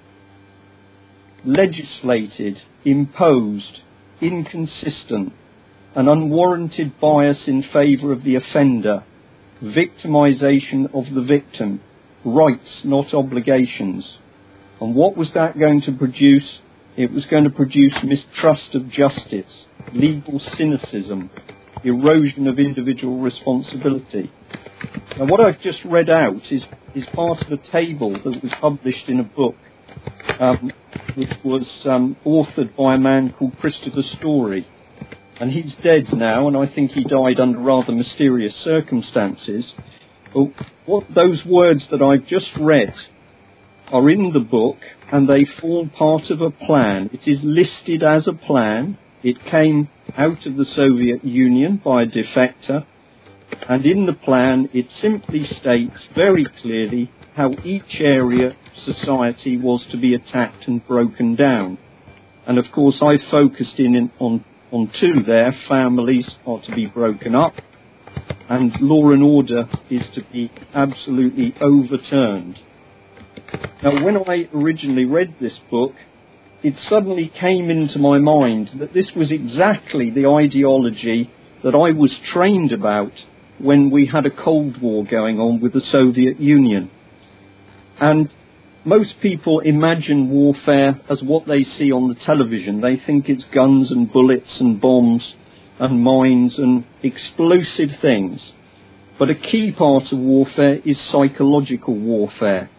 Legislated, imposed, inconsistent, an unwarranted bias in favour of the offender, victimisation of the victim, rights not obligations. And what was that going to produce? It was going to produce mistrust of justice, legal cynicism, erosion of individual responsibility. Now, what I've just read out is, is part of a table that was published in a book, um, which was um, authored by a man called Christopher Story. And he's dead now, and I think he died under rather mysterious circumstances. But what those words that I've just read are in the book, and they form part of a plan. It is listed as a plan. It came out of the Soviet Union by a defector, and in the plan it simply states very clearly how each area of society was to be attacked and broken down. And of course I focused in, in on, on two there. Families are to be broken up, and law and order is to be absolutely overturned. Now, when I originally read this book, it suddenly came into my mind that this was exactly the ideology that I was trained about when we had a Cold War going on with the Soviet Union. And most people imagine warfare as what they see on the television. They think it's guns and bullets and bombs and mines and explosive things. But a key part of warfare is psychological warfare.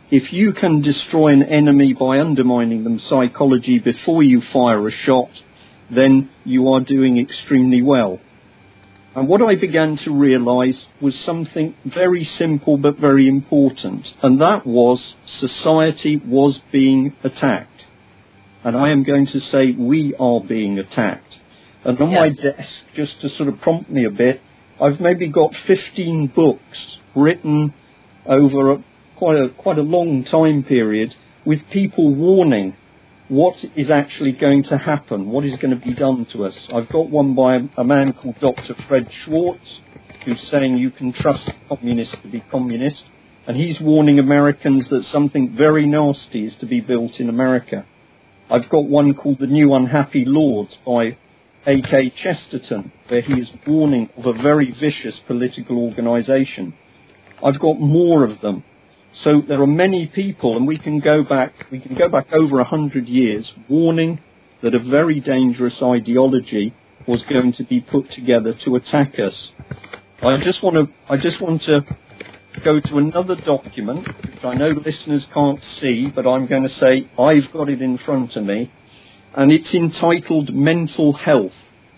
if you can destroy an enemy by undermining them psychology before you fire a shot, then you are doing extremely well. And what I began to realize was something very simple but very important, and that was society was being attacked. And I am going to say we are being attacked. And on yes. my desk, just to sort of prompt me a bit, I've maybe got fifteen books written over a, quite a quite a long time period with people warning what is actually going to happen, what is going to be done to us. I've got one by a, a man called Doctor Fred Schwartz, who's saying you can trust communists to be communist, and he's warning Americans that something very nasty is to be built in America. I've got one called The New Unhappy Lords by A K Chesterton, where he is warning of a very vicious political organisation. I've got more of them. So there are many people, and we can go back, we can go back over a hundred years, warning that a very dangerous ideology was going to be put together to attack us. I just want to, I just want to go to another document, which I know listeners can't see, but I'm going to say I've got it in front of me, and it's entitled Mental Health,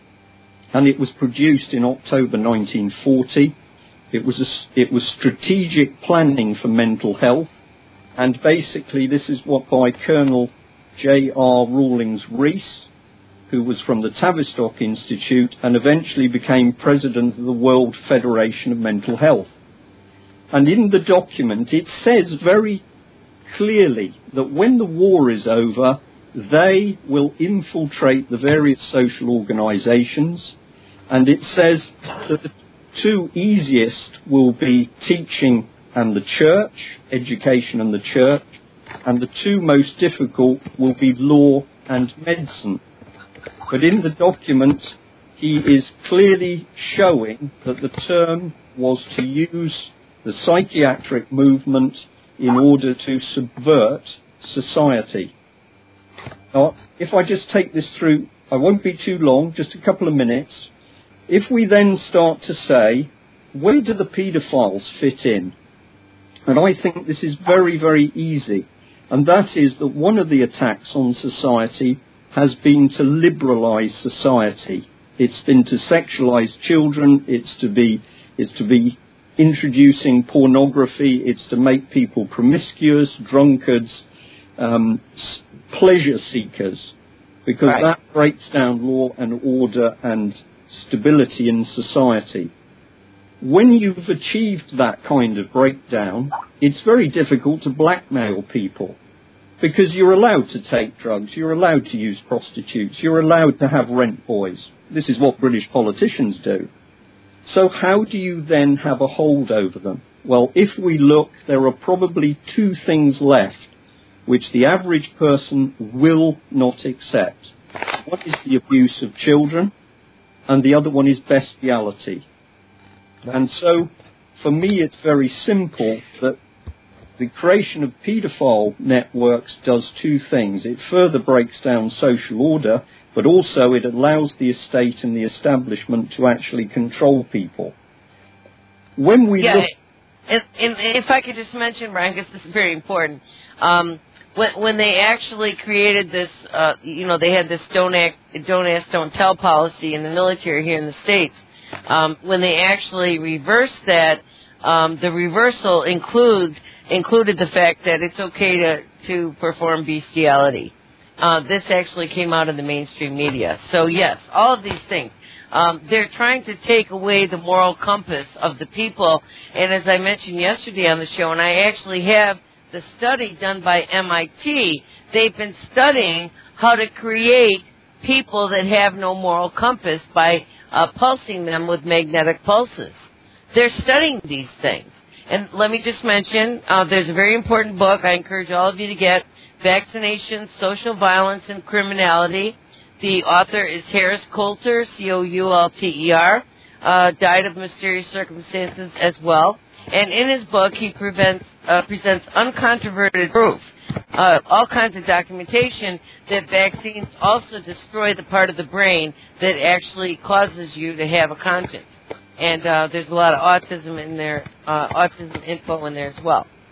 and it was produced in October nineteen forty. It was a, it was strategic planning for mental health, and basically this is what by Colonel J R Rawlings Rees, who was from the Tavistock Institute and eventually became president of the World Federation of Mental Health. And in the document it says very clearly that when the war is over, they will infiltrate the various social organisations, and it says that the two easiest will be teaching and the church, education and the church, and the two most difficult will be law and medicine. But in the document, he is clearly showing that the term was to use the psychiatric movement in order to subvert society. Now, if I just take this through, I won't be too long, just a couple of minutes. If we then start to say, where do the paedophiles fit in? And I think this is very, very easy. And that is that one of the attacks on society has been to liberalise society. It's been to sexualise children, it's to be, it's to be introducing pornography, it's to make people promiscuous, drunkards, um, pleasure seekers, because right. that breaks down law and order and stability in society. When you've achieved that kind of breakdown, it's very difficult to blackmail people, because you're allowed to take drugs, you're allowed to use prostitutes, you're allowed to have rent boys. This is what British politicians do. So how do you then have a hold over them? Well, if we look, there are probably two things left which the average person will not accept. One is the abuse of children, and the other one is bestiality. And so, for me, it's very simple that the creation of paedophile networks does two things. It further breaks down social order, but also it allows the estate and the establishment to actually control people. When we yeah, look... And, and if I could just mention, Brian, because this is very important, um, when, when they actually created this, uh, you know, they had this don't act, don't ask, don't tell policy in the military here in the States. Um, when they actually reversed that, um, the reversal include, included the fact that it's okay to, to perform bestiality. Uh, this actually came out in the mainstream media. So, yes, all of these things. Um, they're trying to take away the moral compass of the people. And as I mentioned yesterday on the show, and I actually have the study done by M I T, they've been studying how to create people that have no moral compass by uh, pulsing them with magnetic pulses. They're studying these things. And let me just mention, uh, there's a very important book I encourage all of you to get, Vaccination, Social Violence, and Criminality. The author is Harris Coulter, C O U L T E R, uh, died of mysterious circumstances as well. And in his book, he prevents, uh, presents uncontroverted proof, uh, all kinds of documentation that vaccines also destroy the part of the brain that actually causes you to have a conscience. And uh, there's a lot of autism in there, uh, autism info in there as well.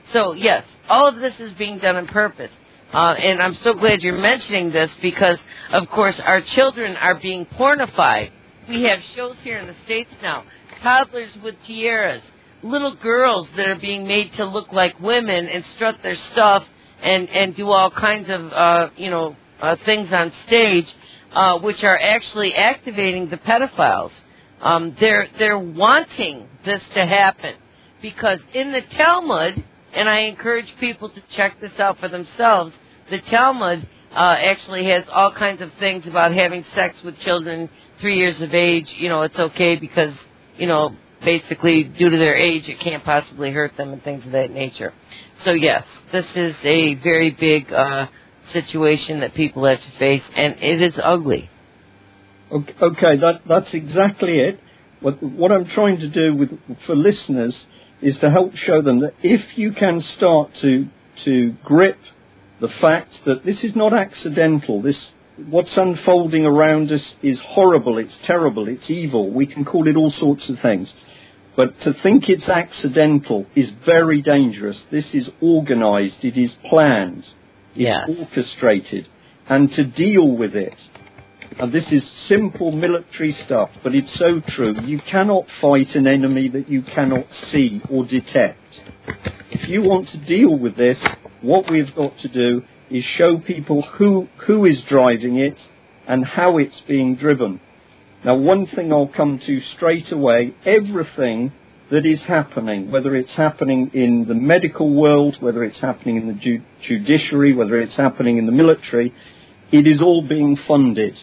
So, yes, all of this is being done on purpose. Uh, and I'm so glad you're mentioning this because, of course, our children are being pornified. We have shows here in the States now, toddlers with tiaras, little girls that are being made to look like women and strut their stuff and, and do all kinds of, uh, you know, uh, things on stage, uh, which are actually activating the pedophiles. Um, they're, they're wanting this to happen because in the Talmud, and I encourage people to check this out for themselves, the Talmud uh, actually has all kinds of things about having sex with children three years of age. You know, it's okay because, you know, basically due to their age, it can't possibly hurt them and things of that nature. So, yes, this is a very big uh, situation that people have to face, and it is ugly. Okay, okay that, that's exactly it. What, what I'm trying to do with for listeners is to help show them that if you can start to to grip the fact that this is not accidental, this what's unfolding around us is horrible, it's terrible, it's evil, we can call it all sorts of things. But to think it's accidental is very dangerous. This is organized, it is planned, it's yes. orchestrated, and to deal with it. And this is simple military stuff, but it's so true. You cannot fight an enemy that you cannot see or detect. If you want to deal with this, what we've got to do is show people who, who is driving it and how it's being driven. Now, one thing I'll come to straight away, everything that is happening, whether it's happening in the medical world, whether it's happening in the ju- judiciary, whether it's happening in the military, it is all being funded.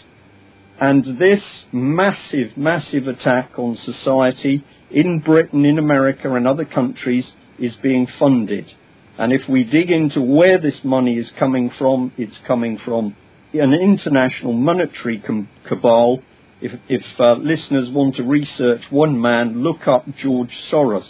And this massive, massive attack on society in Britain, in America and other countries is being funded. And if we dig into where this money is coming from, it's coming from an international monetary com- cabal. If, if uh, listeners want to research one man, look up George Soros.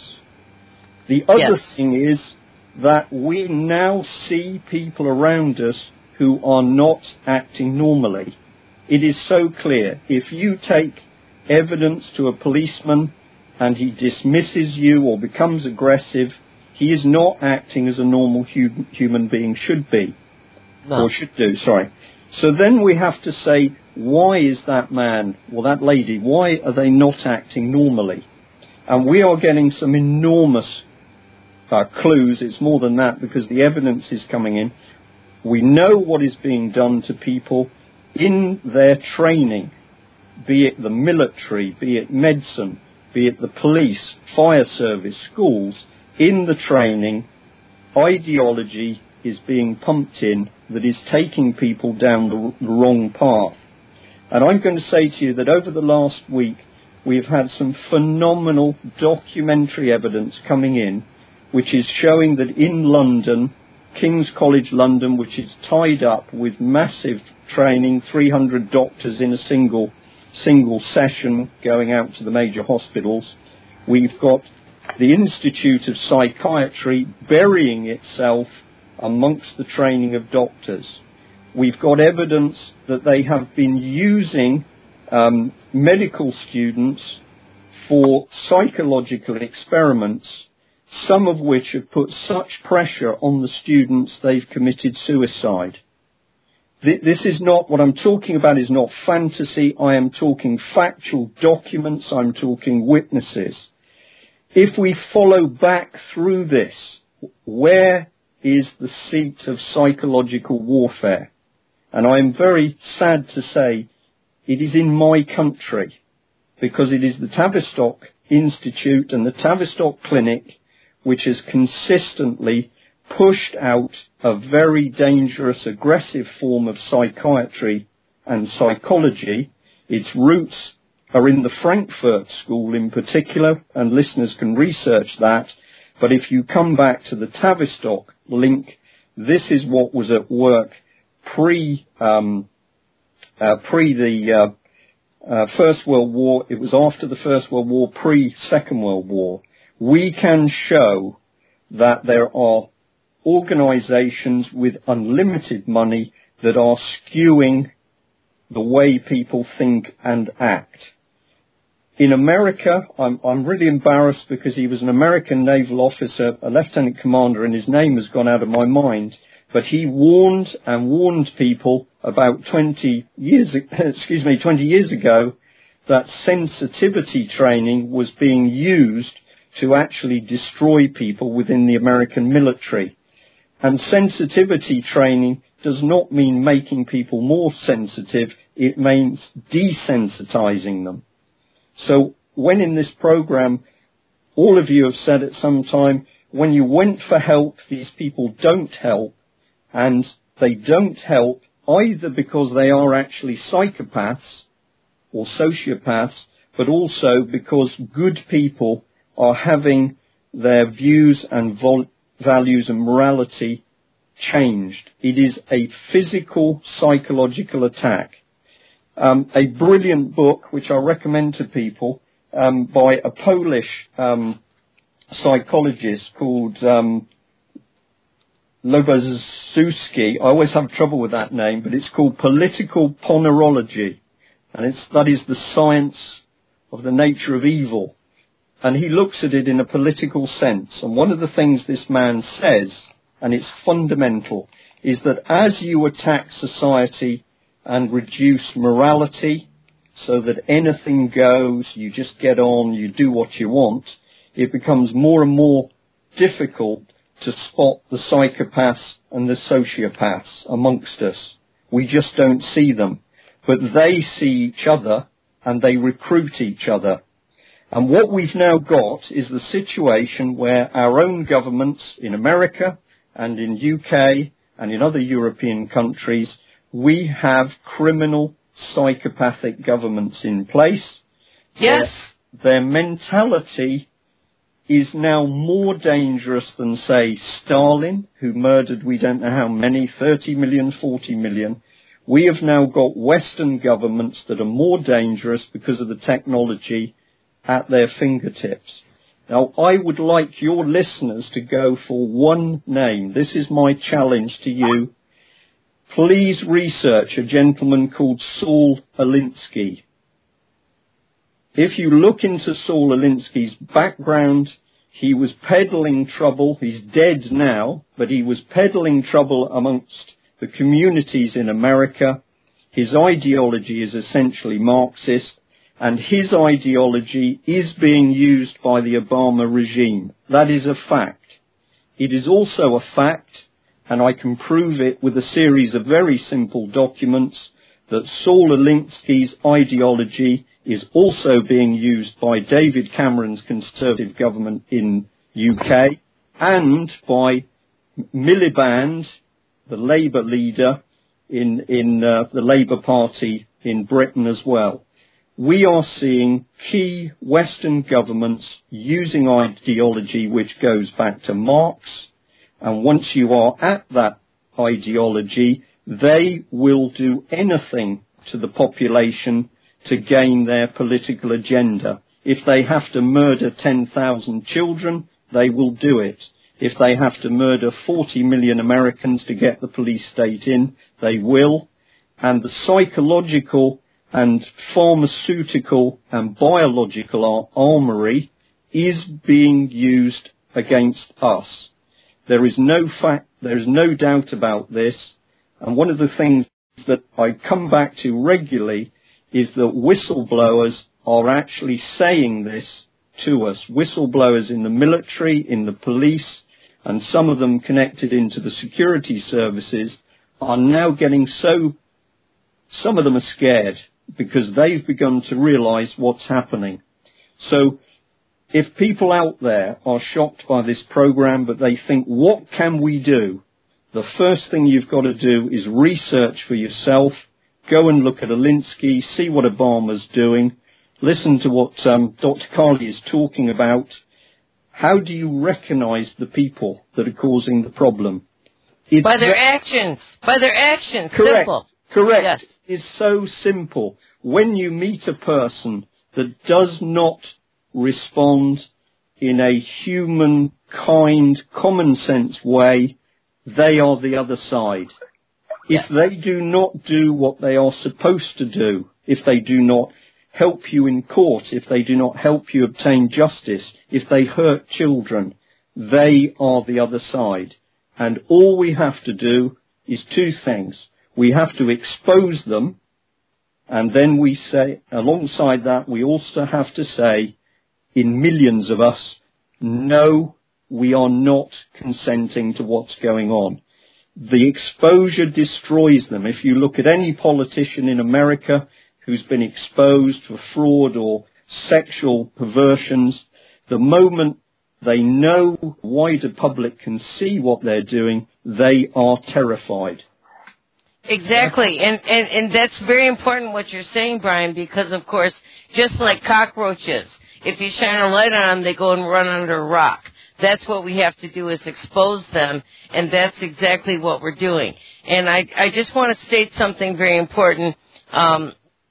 The other yes. thing is that we now see people around us who are not acting normally. It is so clear. If you take evidence to a policeman and he dismisses you or becomes aggressive, he is not acting as a normal hu- human being should be. No. Or should do, sorry. So then we have to say, why is that man or that lady, why are they not acting normally? And we are getting some enormous uh, clues. It's more than that because the evidence is coming in. We know what is being done to people in their training, be it the military, be it medicine, be it the police, fire service, schools. In the training, ideology is being pumped in that is taking people down the wrong path. And I'm going to say to you that over the last week, we've had some phenomenal documentary evidence coming in, which is showing that in London, King's College London, which is tied up with massive training, three hundred doctors in a single single session going out to the major hospitals. We've got the Institute of Psychiatry burying itself amongst the training of doctors. We've got evidence that they have been using um, medical students for psychological experiments, some of which have put such pressure on the students they've committed suicide. Th- this is not, what I'm talking about is not fantasy. I am talking factual documents. I'm talking witnesses. If we follow back through this, where is the seat of psychological warfare? And I am very sad to say it is in my country, because it is the Tavistock Institute and the Tavistock Clinic which has consistently pushed out a very dangerous, aggressive form of psychiatry and psychology. Its roots are in the Frankfurt School in particular, and listeners can research that. But if you come back to the Tavistock link, this is what was at work pre um, uh, pre the uh, uh, First World War. It was after the First World War, pre-Second World War. We can show that there are organizations with unlimited money that are skewing the way people think and act. in America, I'm, I'm really embarrassed because he was an American naval officer, a lieutenant commander, and his name has gone out of my mind. But he warned and warned people about twenty years, excuse me, twenty years ago that sensitivity training was being used to actually destroy people within the American military. And sensitivity training does not mean making people more sensitive. It means desensitizing them. So when in this program, all of you have said at some time, when you went for help, these people don't help. And they don't help either because they are actually psychopaths or sociopaths, but also because good people are having their views and vol- values and morality changed. It is a physical, psychological attack. Um, a brilliant book, which I recommend to people, um, by a Polish um, psychologist called um, Lobaszewski. I always have trouble with that name, but it's called Political Ponerology, and it studies the science of the nature of evil. And he looks at it in a political sense. And one of the things this man says, and it's fundamental, is that as you attack society and reduce morality so that anything goes, you just get on, you do what you want, it becomes more and more difficult to spot the psychopaths and the sociopaths amongst us. We just don't see them. But they see each other and they recruit each other. And what we've now got is the situation where our own governments in America and in U K and in other European countries, we have criminal, psychopathic governments in place. Yes. Their, their mentality is now more dangerous than, say, Stalin, who murdered we don't know how many, thirty million, forty million. We have now got Western governments that are more dangerous because of the technology at their fingertips. Now, I would like your listeners to go for one name. This is my challenge to you. Please research a gentleman called Saul Alinsky. If you look into Saul Alinsky's background, he was peddling trouble. He's dead now, but he was peddling trouble amongst the communities in America. His ideology is essentially Marxist, and his ideology is being used by the Obama regime. That is a fact. It is also a fact, and I can prove it with a series of very simple documents, that Saul Alinsky's ideology is also being used by David Cameron's Conservative government in U K and by Miliband, the Labour leader in, in uh, the Labour Party in Britain as well. We are seeing key Western governments using ideology which goes back to Marx, and once you are at that ideology, they will do anything to the population to gain their political agenda. If they have to murder ten thousand children, they will do it. If they have to murder forty million Americans to get the police state in, they will. And the psychological and pharmaceutical and biological armory is being used against us. There is no fact, there is no doubt about this. And one of the things that I come back to regularly is that whistleblowers are actually saying this to us. Whistleblowers in the military, in the police, and some of them connected into the security services are now getting so, some of them are scared because they've begun to realize what's happening. So if people out there are shocked by this program, but they think, what can we do? The first thing you've got to do is research for yourself. Go and look at Alinsky, see what Obama's doing, listen to what um, Doctor Carley is talking about. How do you recognize the people that are causing the problem? It's by their actions. By their actions. Correct. Simple. Correct. Yes. It's so simple. When you meet a person that does not respond in a human, kind, common sense way, they are the other side. If they do not do what they are supposed to do, if they do not help you in court, if they do not help you obtain justice, if they hurt children, they are the other side. And all we have to do is two things. We have to expose them, and then we say, alongside that, we also have to say, in millions of us, no, we are not consenting to what's going on. The exposure destroys them. If you look at any politician in America who's been exposed for fraud or sexual perversions, the moment they know the wider public can see what they're doing, they are terrified. Exactly, and, and, and that's very important what you're saying, Brian, because, of course, just like cockroaches, if you shine a light on them, they go and run under a rock. That's what we have to do, is expose them, and that's exactly what we're doing. And I, I just want to state something very important um,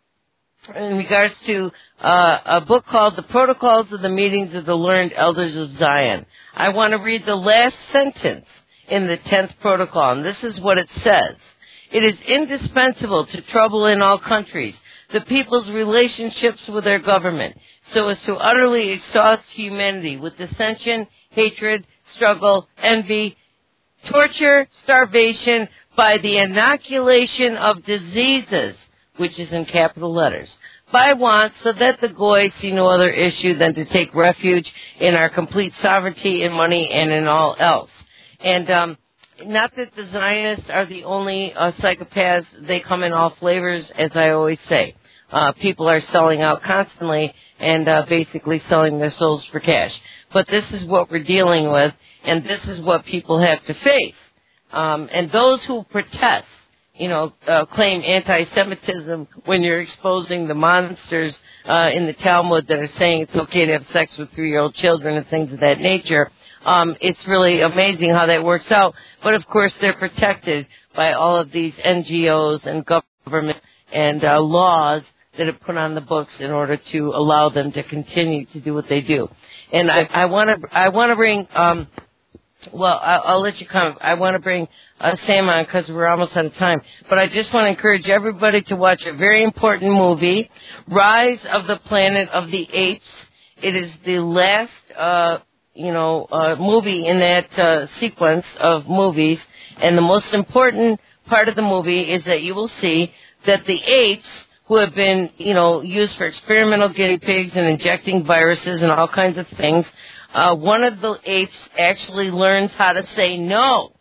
in regards to uh, a book called The Protocols of the Meetings of the Learned Elders of Zion. I want to read the last sentence in the tenth protocol, and this is what it says. It is indispensable to trouble in all countries the people's relationships with their government, so as to utterly exhaust humanity with dissension, hatred, struggle, envy, torture, starvation, by the inoculation of diseases, which is in capital letters, by want, so that the goy see no other issue than to take refuge in our complete sovereignty in money and in all else. And um, not that the Zionists are the only uh, psychopaths. They come in all flavors, as I always say. Uh, people are selling out constantly and uh, basically selling their souls for cash. But this is what we're dealing with, and this is what people have to face. Um, and those who protest, you know, uh, claim anti-Semitism when you're exposing the monsters uh, in the Talmud that are saying it's okay to have sex with three-year-old children and things of that nature. Um, it's really amazing how that works out. But, of course, they're protected by all of these N G Os and government and uh, laws that are put on the books in order to allow them to continue to do what they do. And I, I want to I want to bring, um, well, I'll, I'll let you come. I want to bring uh, Sam on because we're almost out of time. But I just want to encourage everybody to watch a very important movie, Rise of the Planet of the Apes. It is the last uh you know, uh, movie in that uh, sequence of movies. And the most important part of the movie is that you will see that the apes who have been, you know, used for experimental guinea pigs and injecting viruses and all kinds of things, uh, one of the apes actually learns how to say no.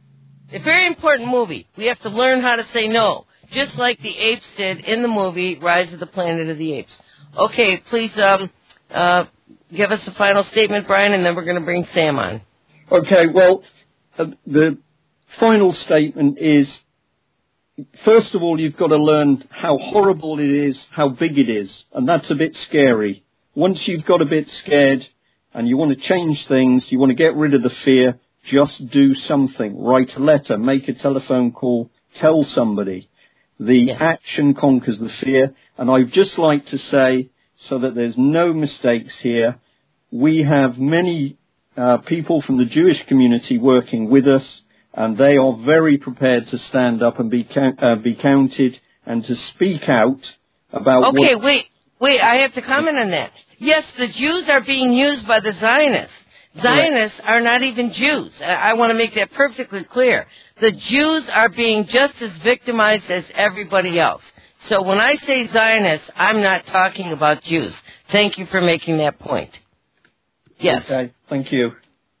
A very important movie. We have to learn how to say no, just like the apes did in the movie Rise of the Planet of the Apes. Okay, please, um, uh, give us a final statement, Brian, and then we're going to bring Sam on. Okay, well, uh, the final statement is, first of all, you've got to learn how horrible it is, how big it is, and that's a bit scary. Once you've got a bit scared and you want to change things, you want to get rid of the fear, just do something. Write a letter, make a telephone call, tell somebody. The yeah. action conquers the fear, and I'd just like to say, so that there's no mistakes here, we have many uh, people from the Jewish community working with us, and they are very prepared to stand up and be count, uh, be counted and to speak out about Okay, what... wait, wait, I have to comment on that. Yes, the Jews are being used by the Zionists. Zionists right. are not even Jews. I, I want to make that perfectly clear. The Jews are being just as victimized as everybody else. So when I say Zionists, I'm not talking about Jews. Thank you for making that point. Yes. Okay, thank you.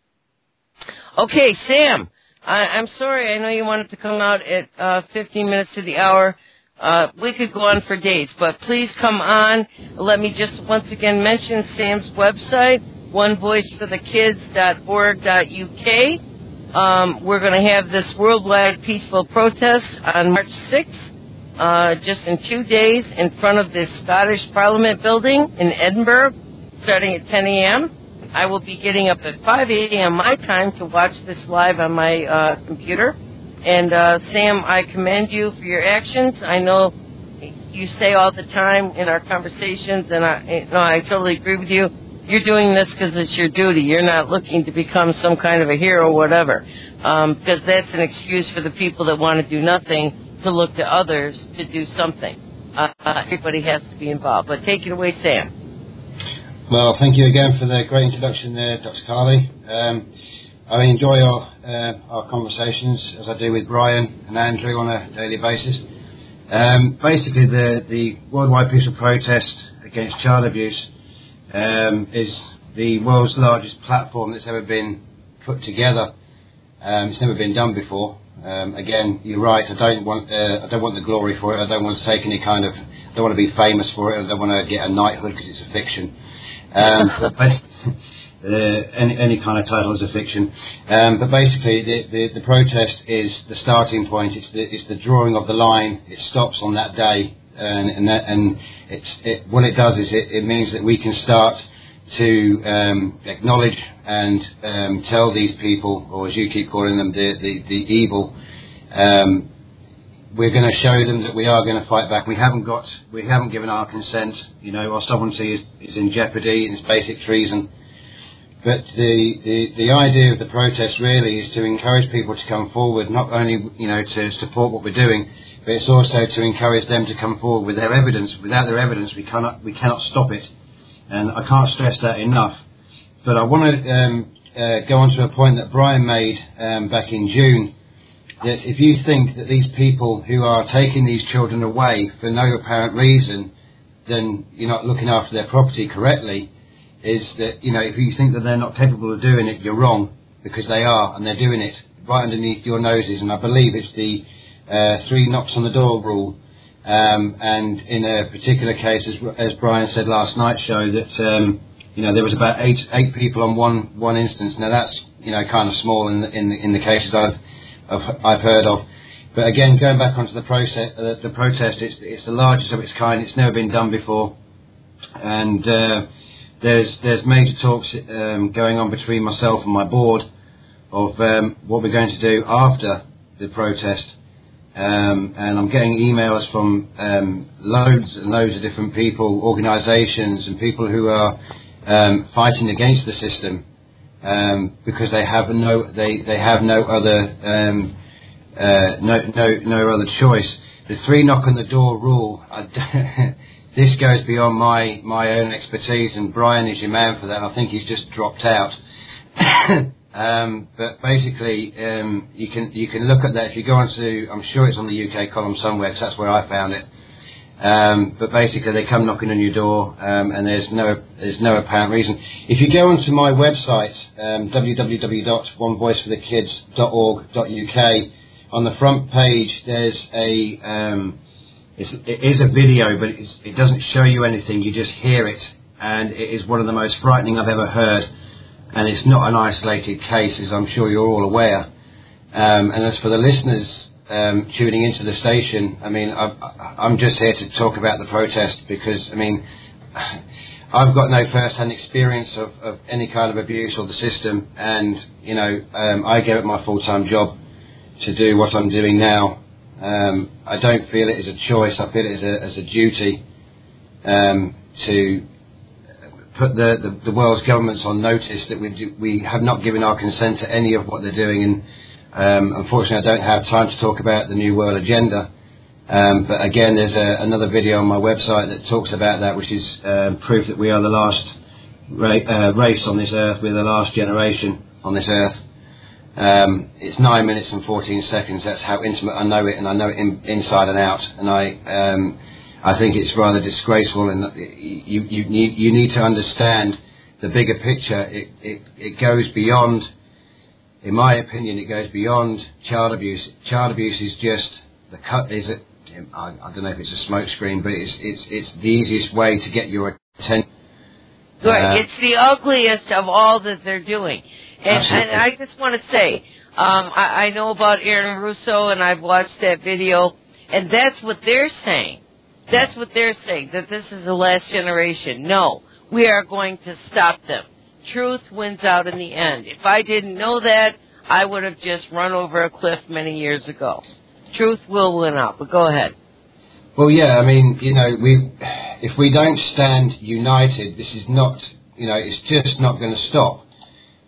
Okay, Sam, I, I'm sorry. I know you wanted to come out at uh, fifteen minutes to the hour. Uh, we could go on for days, but please come on. Let me just once again mention Sam's website, one voice for the kids dot org dot U K. Um, we're going to have this worldwide peaceful protest on March sixth. Uh, just in two days in front of the Scottish Parliament building in Edinburgh, starting at ten a.m. I will be getting up at five a.m. my time to watch this live on my uh, computer. And, uh, Sam, I commend you for your actions. I know you say all the time in our conversations, and I, no, I totally agree with you. You're doing this because it's your duty. You're not looking to become some kind of a hero or whatever, um, because that's an excuse for the people that want to do nothing to look to others to do something. uh, everybody has to be involved. But take it away, Sam. Well, thank you again for the great introduction there, Doctor Carly. Um, I enjoy our, uh, our conversations, as I do with Brian and Andrew on a daily basis. Um, basically, the, the worldwide peaceful protest against child abuse um, is the world's largest platform that's ever been put together. Um, it's never been done before. Um, again, you're right. I don't want uh, I don't want the glory for it. I don't want to take any kind of. I don't want to be famous for it. I don't want to get a knighthood because it's a fiction. Um, but, uh, any any kind of title is a fiction. Um, but basically, the, the the protest is the starting point. It's the it's the drawing of the line. It stops on that day, and and that, and it's it, what it does is it, it means that we can start to um, acknowledge and um, tell these people, or as you keep calling them, the, the, the evil, um, we're going to show them that we are going to fight back. We haven't got, we haven't given our consent. You know, our sovereignty is, is in jeopardy, and it's basic treason. But the, the, the idea of the protest really is to encourage people to come forward, not only, you know, to support what we're doing, but it's also to encourage them to come forward with their evidence. Without their evidence, we cannot, we cannot stop it. And I can't stress that enough. But I want to um, uh, go on to a point that Brian made um, back in June, that if you think that these people who are taking these children away for no apparent reason, then you're not looking after their property correctly, is that, you know, if you think that they're not capable of doing it, you're wrong, because they are, and they're doing it right underneath your noses. And I believe it's the uh, three knocks on the door rule. Um, and in a particular case, as, as Brian said last night's show, that um, you know there was about eight eight people on one one instance. Now that's, you know, kind of small in the, in the, in the cases I've, I've I've heard of. But again, going back onto the process, uh, the protest, it's it's the largest of its kind. It's never been done before, and uh, there's there's major talks um, going on between myself and my board of um, what we're going to do after the protest. Um, and I'm getting emails from um, loads and loads of different people, organisations, and people who are um, fighting against the system um, because they have no they, they have no other um, uh, no no no other choice. The three knock on the door rule. I, this goes beyond my my own expertise, and Brian is your man for that. I think he's just dropped out. Um, but basically, um, you can you can look at that if you go onto. I'm sure it's on the U K column somewhere, because that's where I found it. Um, but basically, they come knocking on your door, um, and there's no there's no apparent reason. If you go onto my website, um, w w w dot one voice for the kids dot org dot u k, on the front page there's a um, it's, it is a video, but it's, it doesn't show you anything. You just hear it, and it is one of the most frightening I've ever heard. And it's not an isolated case, as I'm sure you're all aware. Um, and as for the listeners um, tuning into the station, I mean, I've, I'm just here to talk about the protest because, I mean, I've got no first-hand experience of, of any kind of abuse or the system. And, you know, um, I gave it my full-time job to do what I'm doing now. Um, I don't feel it as a choice. I feel it as a, as a duty um, to put the, the, the world's governments on notice that we do, we have not given our consent to any of what they're doing. And um, unfortunately, I don't have time to talk about the New World Agenda. Um, but again, there's a, another video on my website that talks about that, which is um, proof that we are the last ra- uh, race on this earth. We're the last generation on this earth. Um, it's nine minutes and fourteen seconds. That's how intimate I know it, and I know it in, inside and out. And I, um, I think it's rather disgraceful. And you, you need, you need to understand the bigger picture. It, it, it goes beyond, in my opinion, it goes beyond child abuse. Child abuse is just the cut. Is it? I, I don't know if it's a smokescreen, but it's it's it's the easiest way to get your attention. Right, Uh, it's the ugliest of all that they're doing. And, and I just want to say, um, I, I know about Aaron Russo, and I've watched that video, and that's what they're saying. That's what they're saying, that this is the last generation. No, we are going to stop them. Truth wins out in the end. If I didn't know that, I would have just run over a cliff many years ago. Truth will win out, but go ahead. Well, yeah, I mean, you know, we if we don't stand united, this is not, you know, it's just not going to stop.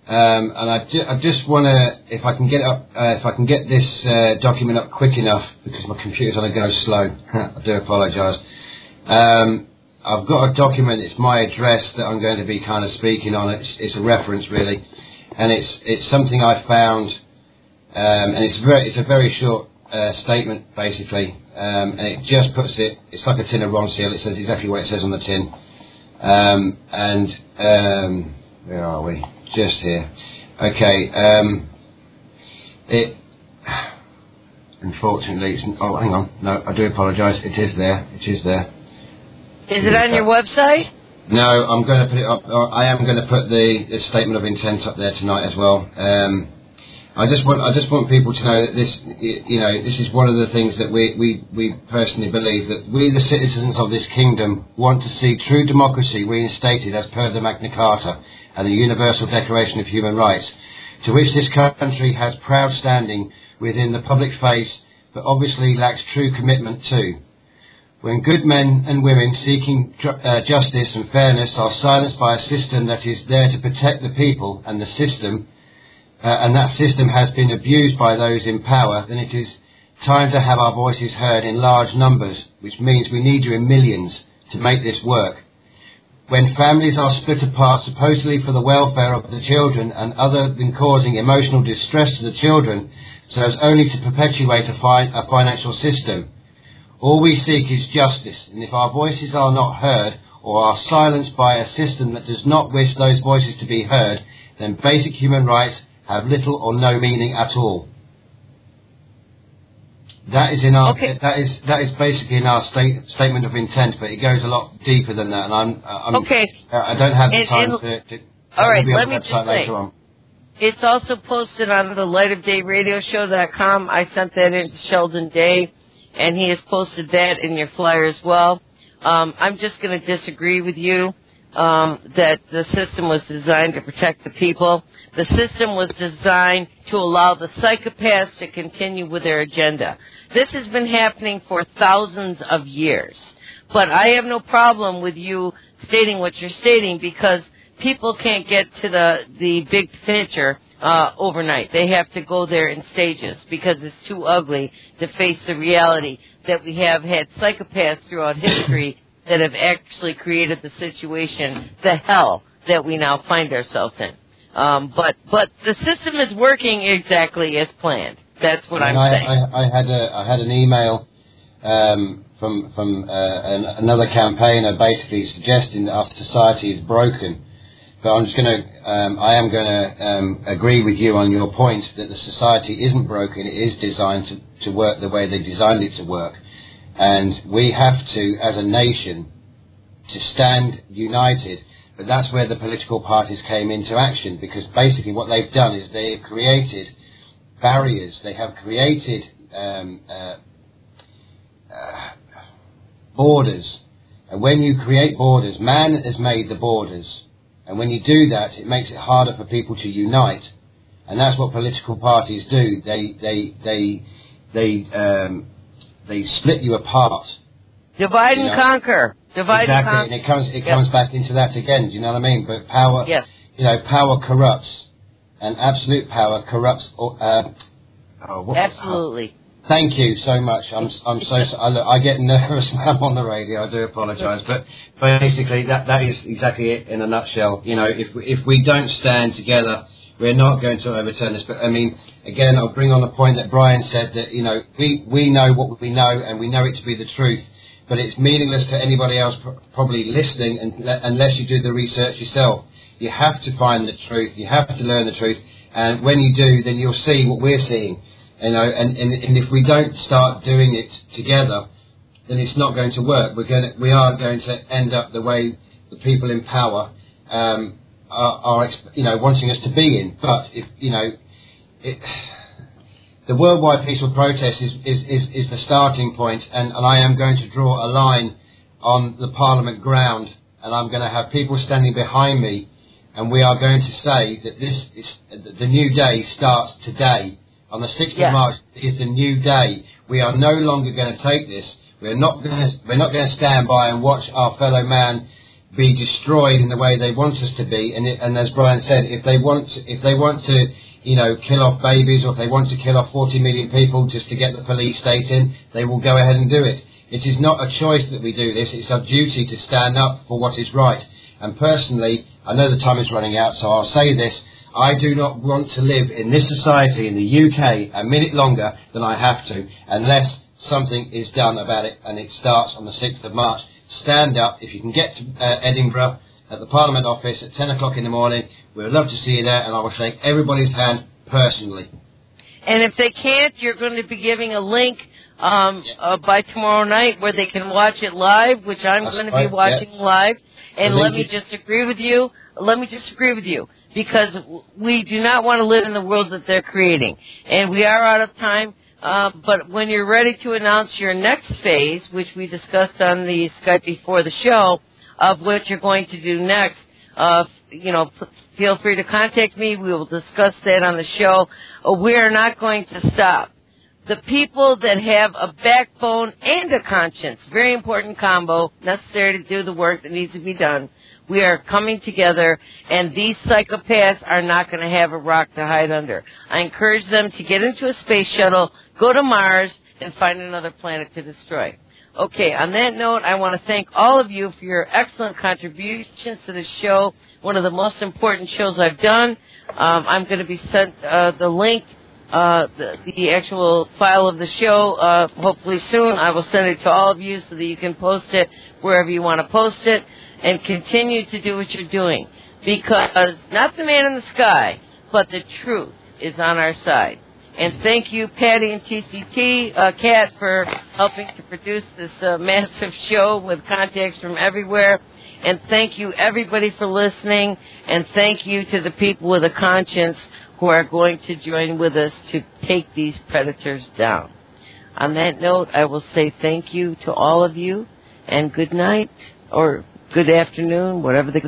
Um, and I, ju- I just want to, if I can get up, uh, if I can get this uh, document up quick enough, because my computer's on a go slow. I do apologise. Um, I've got a document. It's my address that I'm going to be kind of speaking on. It's, it's a reference really, and it's it's something I found, um, and it's very it's a very short uh, statement basically, um, and it just puts it. It's like a tin of Ronseal. It says exactly what it says on the tin, um, and um, where are we? Just here. Okay. Um, it. Unfortunately, it's, oh, hang on. No, I do apologise. It is there. It is there. Is it on your website? No, I'm going to put it up. I am going to put the, the statement of intent up there tonight as well. Um, I just want I just want people to know that this, you know, this is one of the things that we, we, we personally believe, that we, the citizens of this kingdom, want to see true democracy reinstated as per the Magna Carta and the Universal Declaration of Human Rights, to which this country has proud standing within the public face, but obviously lacks true commitment to. When good men and women seeking ju- uh, justice and fairness are silenced by a system that is there to protect the people and the system, uh, and that system has been abused by those in power, then it is time to have our voices heard in large numbers, which means we need you in millions to make this work. When families are split apart supposedly for the welfare of the children and other than causing emotional distress to the children, so as only to perpetuate a, fi- a financial system. All we seek is justice, and if our voices are not heard or are silenced by a system that does not wish those voices to be heard, then basic human rights have little or no meaning at all. That is in our okay. that is that is basically in our state, statement of intent, but it goes a lot deeper than that, and I'm, I'm okay. I don't have the and, time and, to, to. All right, be let on me the just website say. later on. It's also posted on the light of day radio show dot com. I sent that in to Sheldon Day, and he has posted that in your flyer as well. Um, I'm just going to disagree with you um, that the system was designed to protect the people. The system was designed to allow the psychopaths to continue with their agenda. This has been happening for thousands of years. But I have no problem with you stating what you're stating, because people can't get to the, the big picture uh, overnight. They have to go there in stages, because it's too ugly to face the reality that we have had psychopaths throughout history that have actually created the situation, the hell that we now find ourselves in. Um, but but the system is working exactly as planned. That's what and I'm I, saying. I, I had a I had an email um, from from uh, an, another campaigner basically suggesting that our society is broken. But I'm just going to um, I am going to um, agree with you on your point that the society isn't broken. It is designed to, to work the way they designed it to work, and we have to, as a nation, to stand united. But that's where the political parties came into action, because basically what they've done is they have created barriers. They have created um, uh, uh, borders. And when you create borders, man has made the borders. And when you do that, it makes it harder for people to unite. And that's what political parties do. They they they they um, they split you apart. Divide you and know? conquer. Divide exactly, and conquer. and it comes it yep. comes back into that again. Do you know what I mean? But power, yes. you know, power corrupts, and absolute power corrupts. Uh, oh, what, Absolutely. Oh, thank you so much. I'm I'm so I, look, I get nervous when I'm on the radio. I do apologise, but basically that that is exactly it in a nutshell. You know, if we, if we don't stand together, we're not going to overturn this. But I mean, again, I'll bring on the point that Brian said, that you know we we know what we know, and we know it to be the truth. But it's meaningless to anybody else probably listening and, unless you do the research yourself. You have to find the truth. You have to learn the truth. And when you do, then you'll see what we're seeing. You know, and, and, and if we don't start doing it together, then it's not going to work. We're going to, we are going to end up the way the people in power um, are, are, you know, wanting us to be in. But if you know, it. The worldwide peaceful protest is, is, is, is the starting point, and, and I am going to draw a line on the Parliament ground, and I'm going to have people standing behind me, and we are going to say that this is, the new day starts today. On the sixth yeah. of March is the new day. We are no longer going to take this. We're not going to we're not going to stand by and watch our fellow man be destroyed in the way they want us to be. And, it, and as Brian said, if they want to, if they want to, you know, kill off babies, or if they want to kill off forty million people just to get the police state in, they will go ahead and do it. It is not a choice that we do this. It's our duty to stand up for what is right. And personally, I know the time is running out, so I'll say this. I do not want to live in this society in the U K a minute longer than I have to, unless something is done about it, and it starts on the sixth of March. Stand up. If you can get to uh, Edinburgh at the Parliament office at ten o'clock in the morning, we would love to see you there, and I will shake everybody's hand personally. And if they can't, you're going to be giving a link um, yeah. uh, by tomorrow night where they can watch it live, which I'm That's going to right. be watching yeah. live. And let me just agree with you. Let me just agree with you, because we do not want to live in the world that they're creating. And we are out of time. Uh, but when you're ready to announce your next phase, which we discussed on the Skype before the show, of what you're going to do next, uh, you know, p- feel free to contact me. We will discuss that on the show. Uh, we are not going to stop. The people that have a backbone and a conscience, very important combo, necessary to do the work that needs to be done. We are coming together, and these psychopaths are not going to have a rock to hide under. I encourage them to get into a space shuttle, go to Mars, and find another planet to destroy. Okay, on that note, I want to thank all of you for your excellent contributions to this show, one of the most important shows I've done. Um, I'm going to be sent uh, the link, uh, the, the actual file of the show, uh, hopefully soon. I will send it to all of you so that you can post it wherever you want to post it. And continue to do what you're doing, because not the man in the sky, but the truth is on our side. And thank you, Patty and T C T, uh, Kat, for helping to produce this uh, massive show with contacts from everywhere. And thank you, everybody, for listening. And thank you to the people with a conscience who are going to join with us to take these predators down. On that note, I will say thank you to all of you, and good night, or good afternoon, whatever the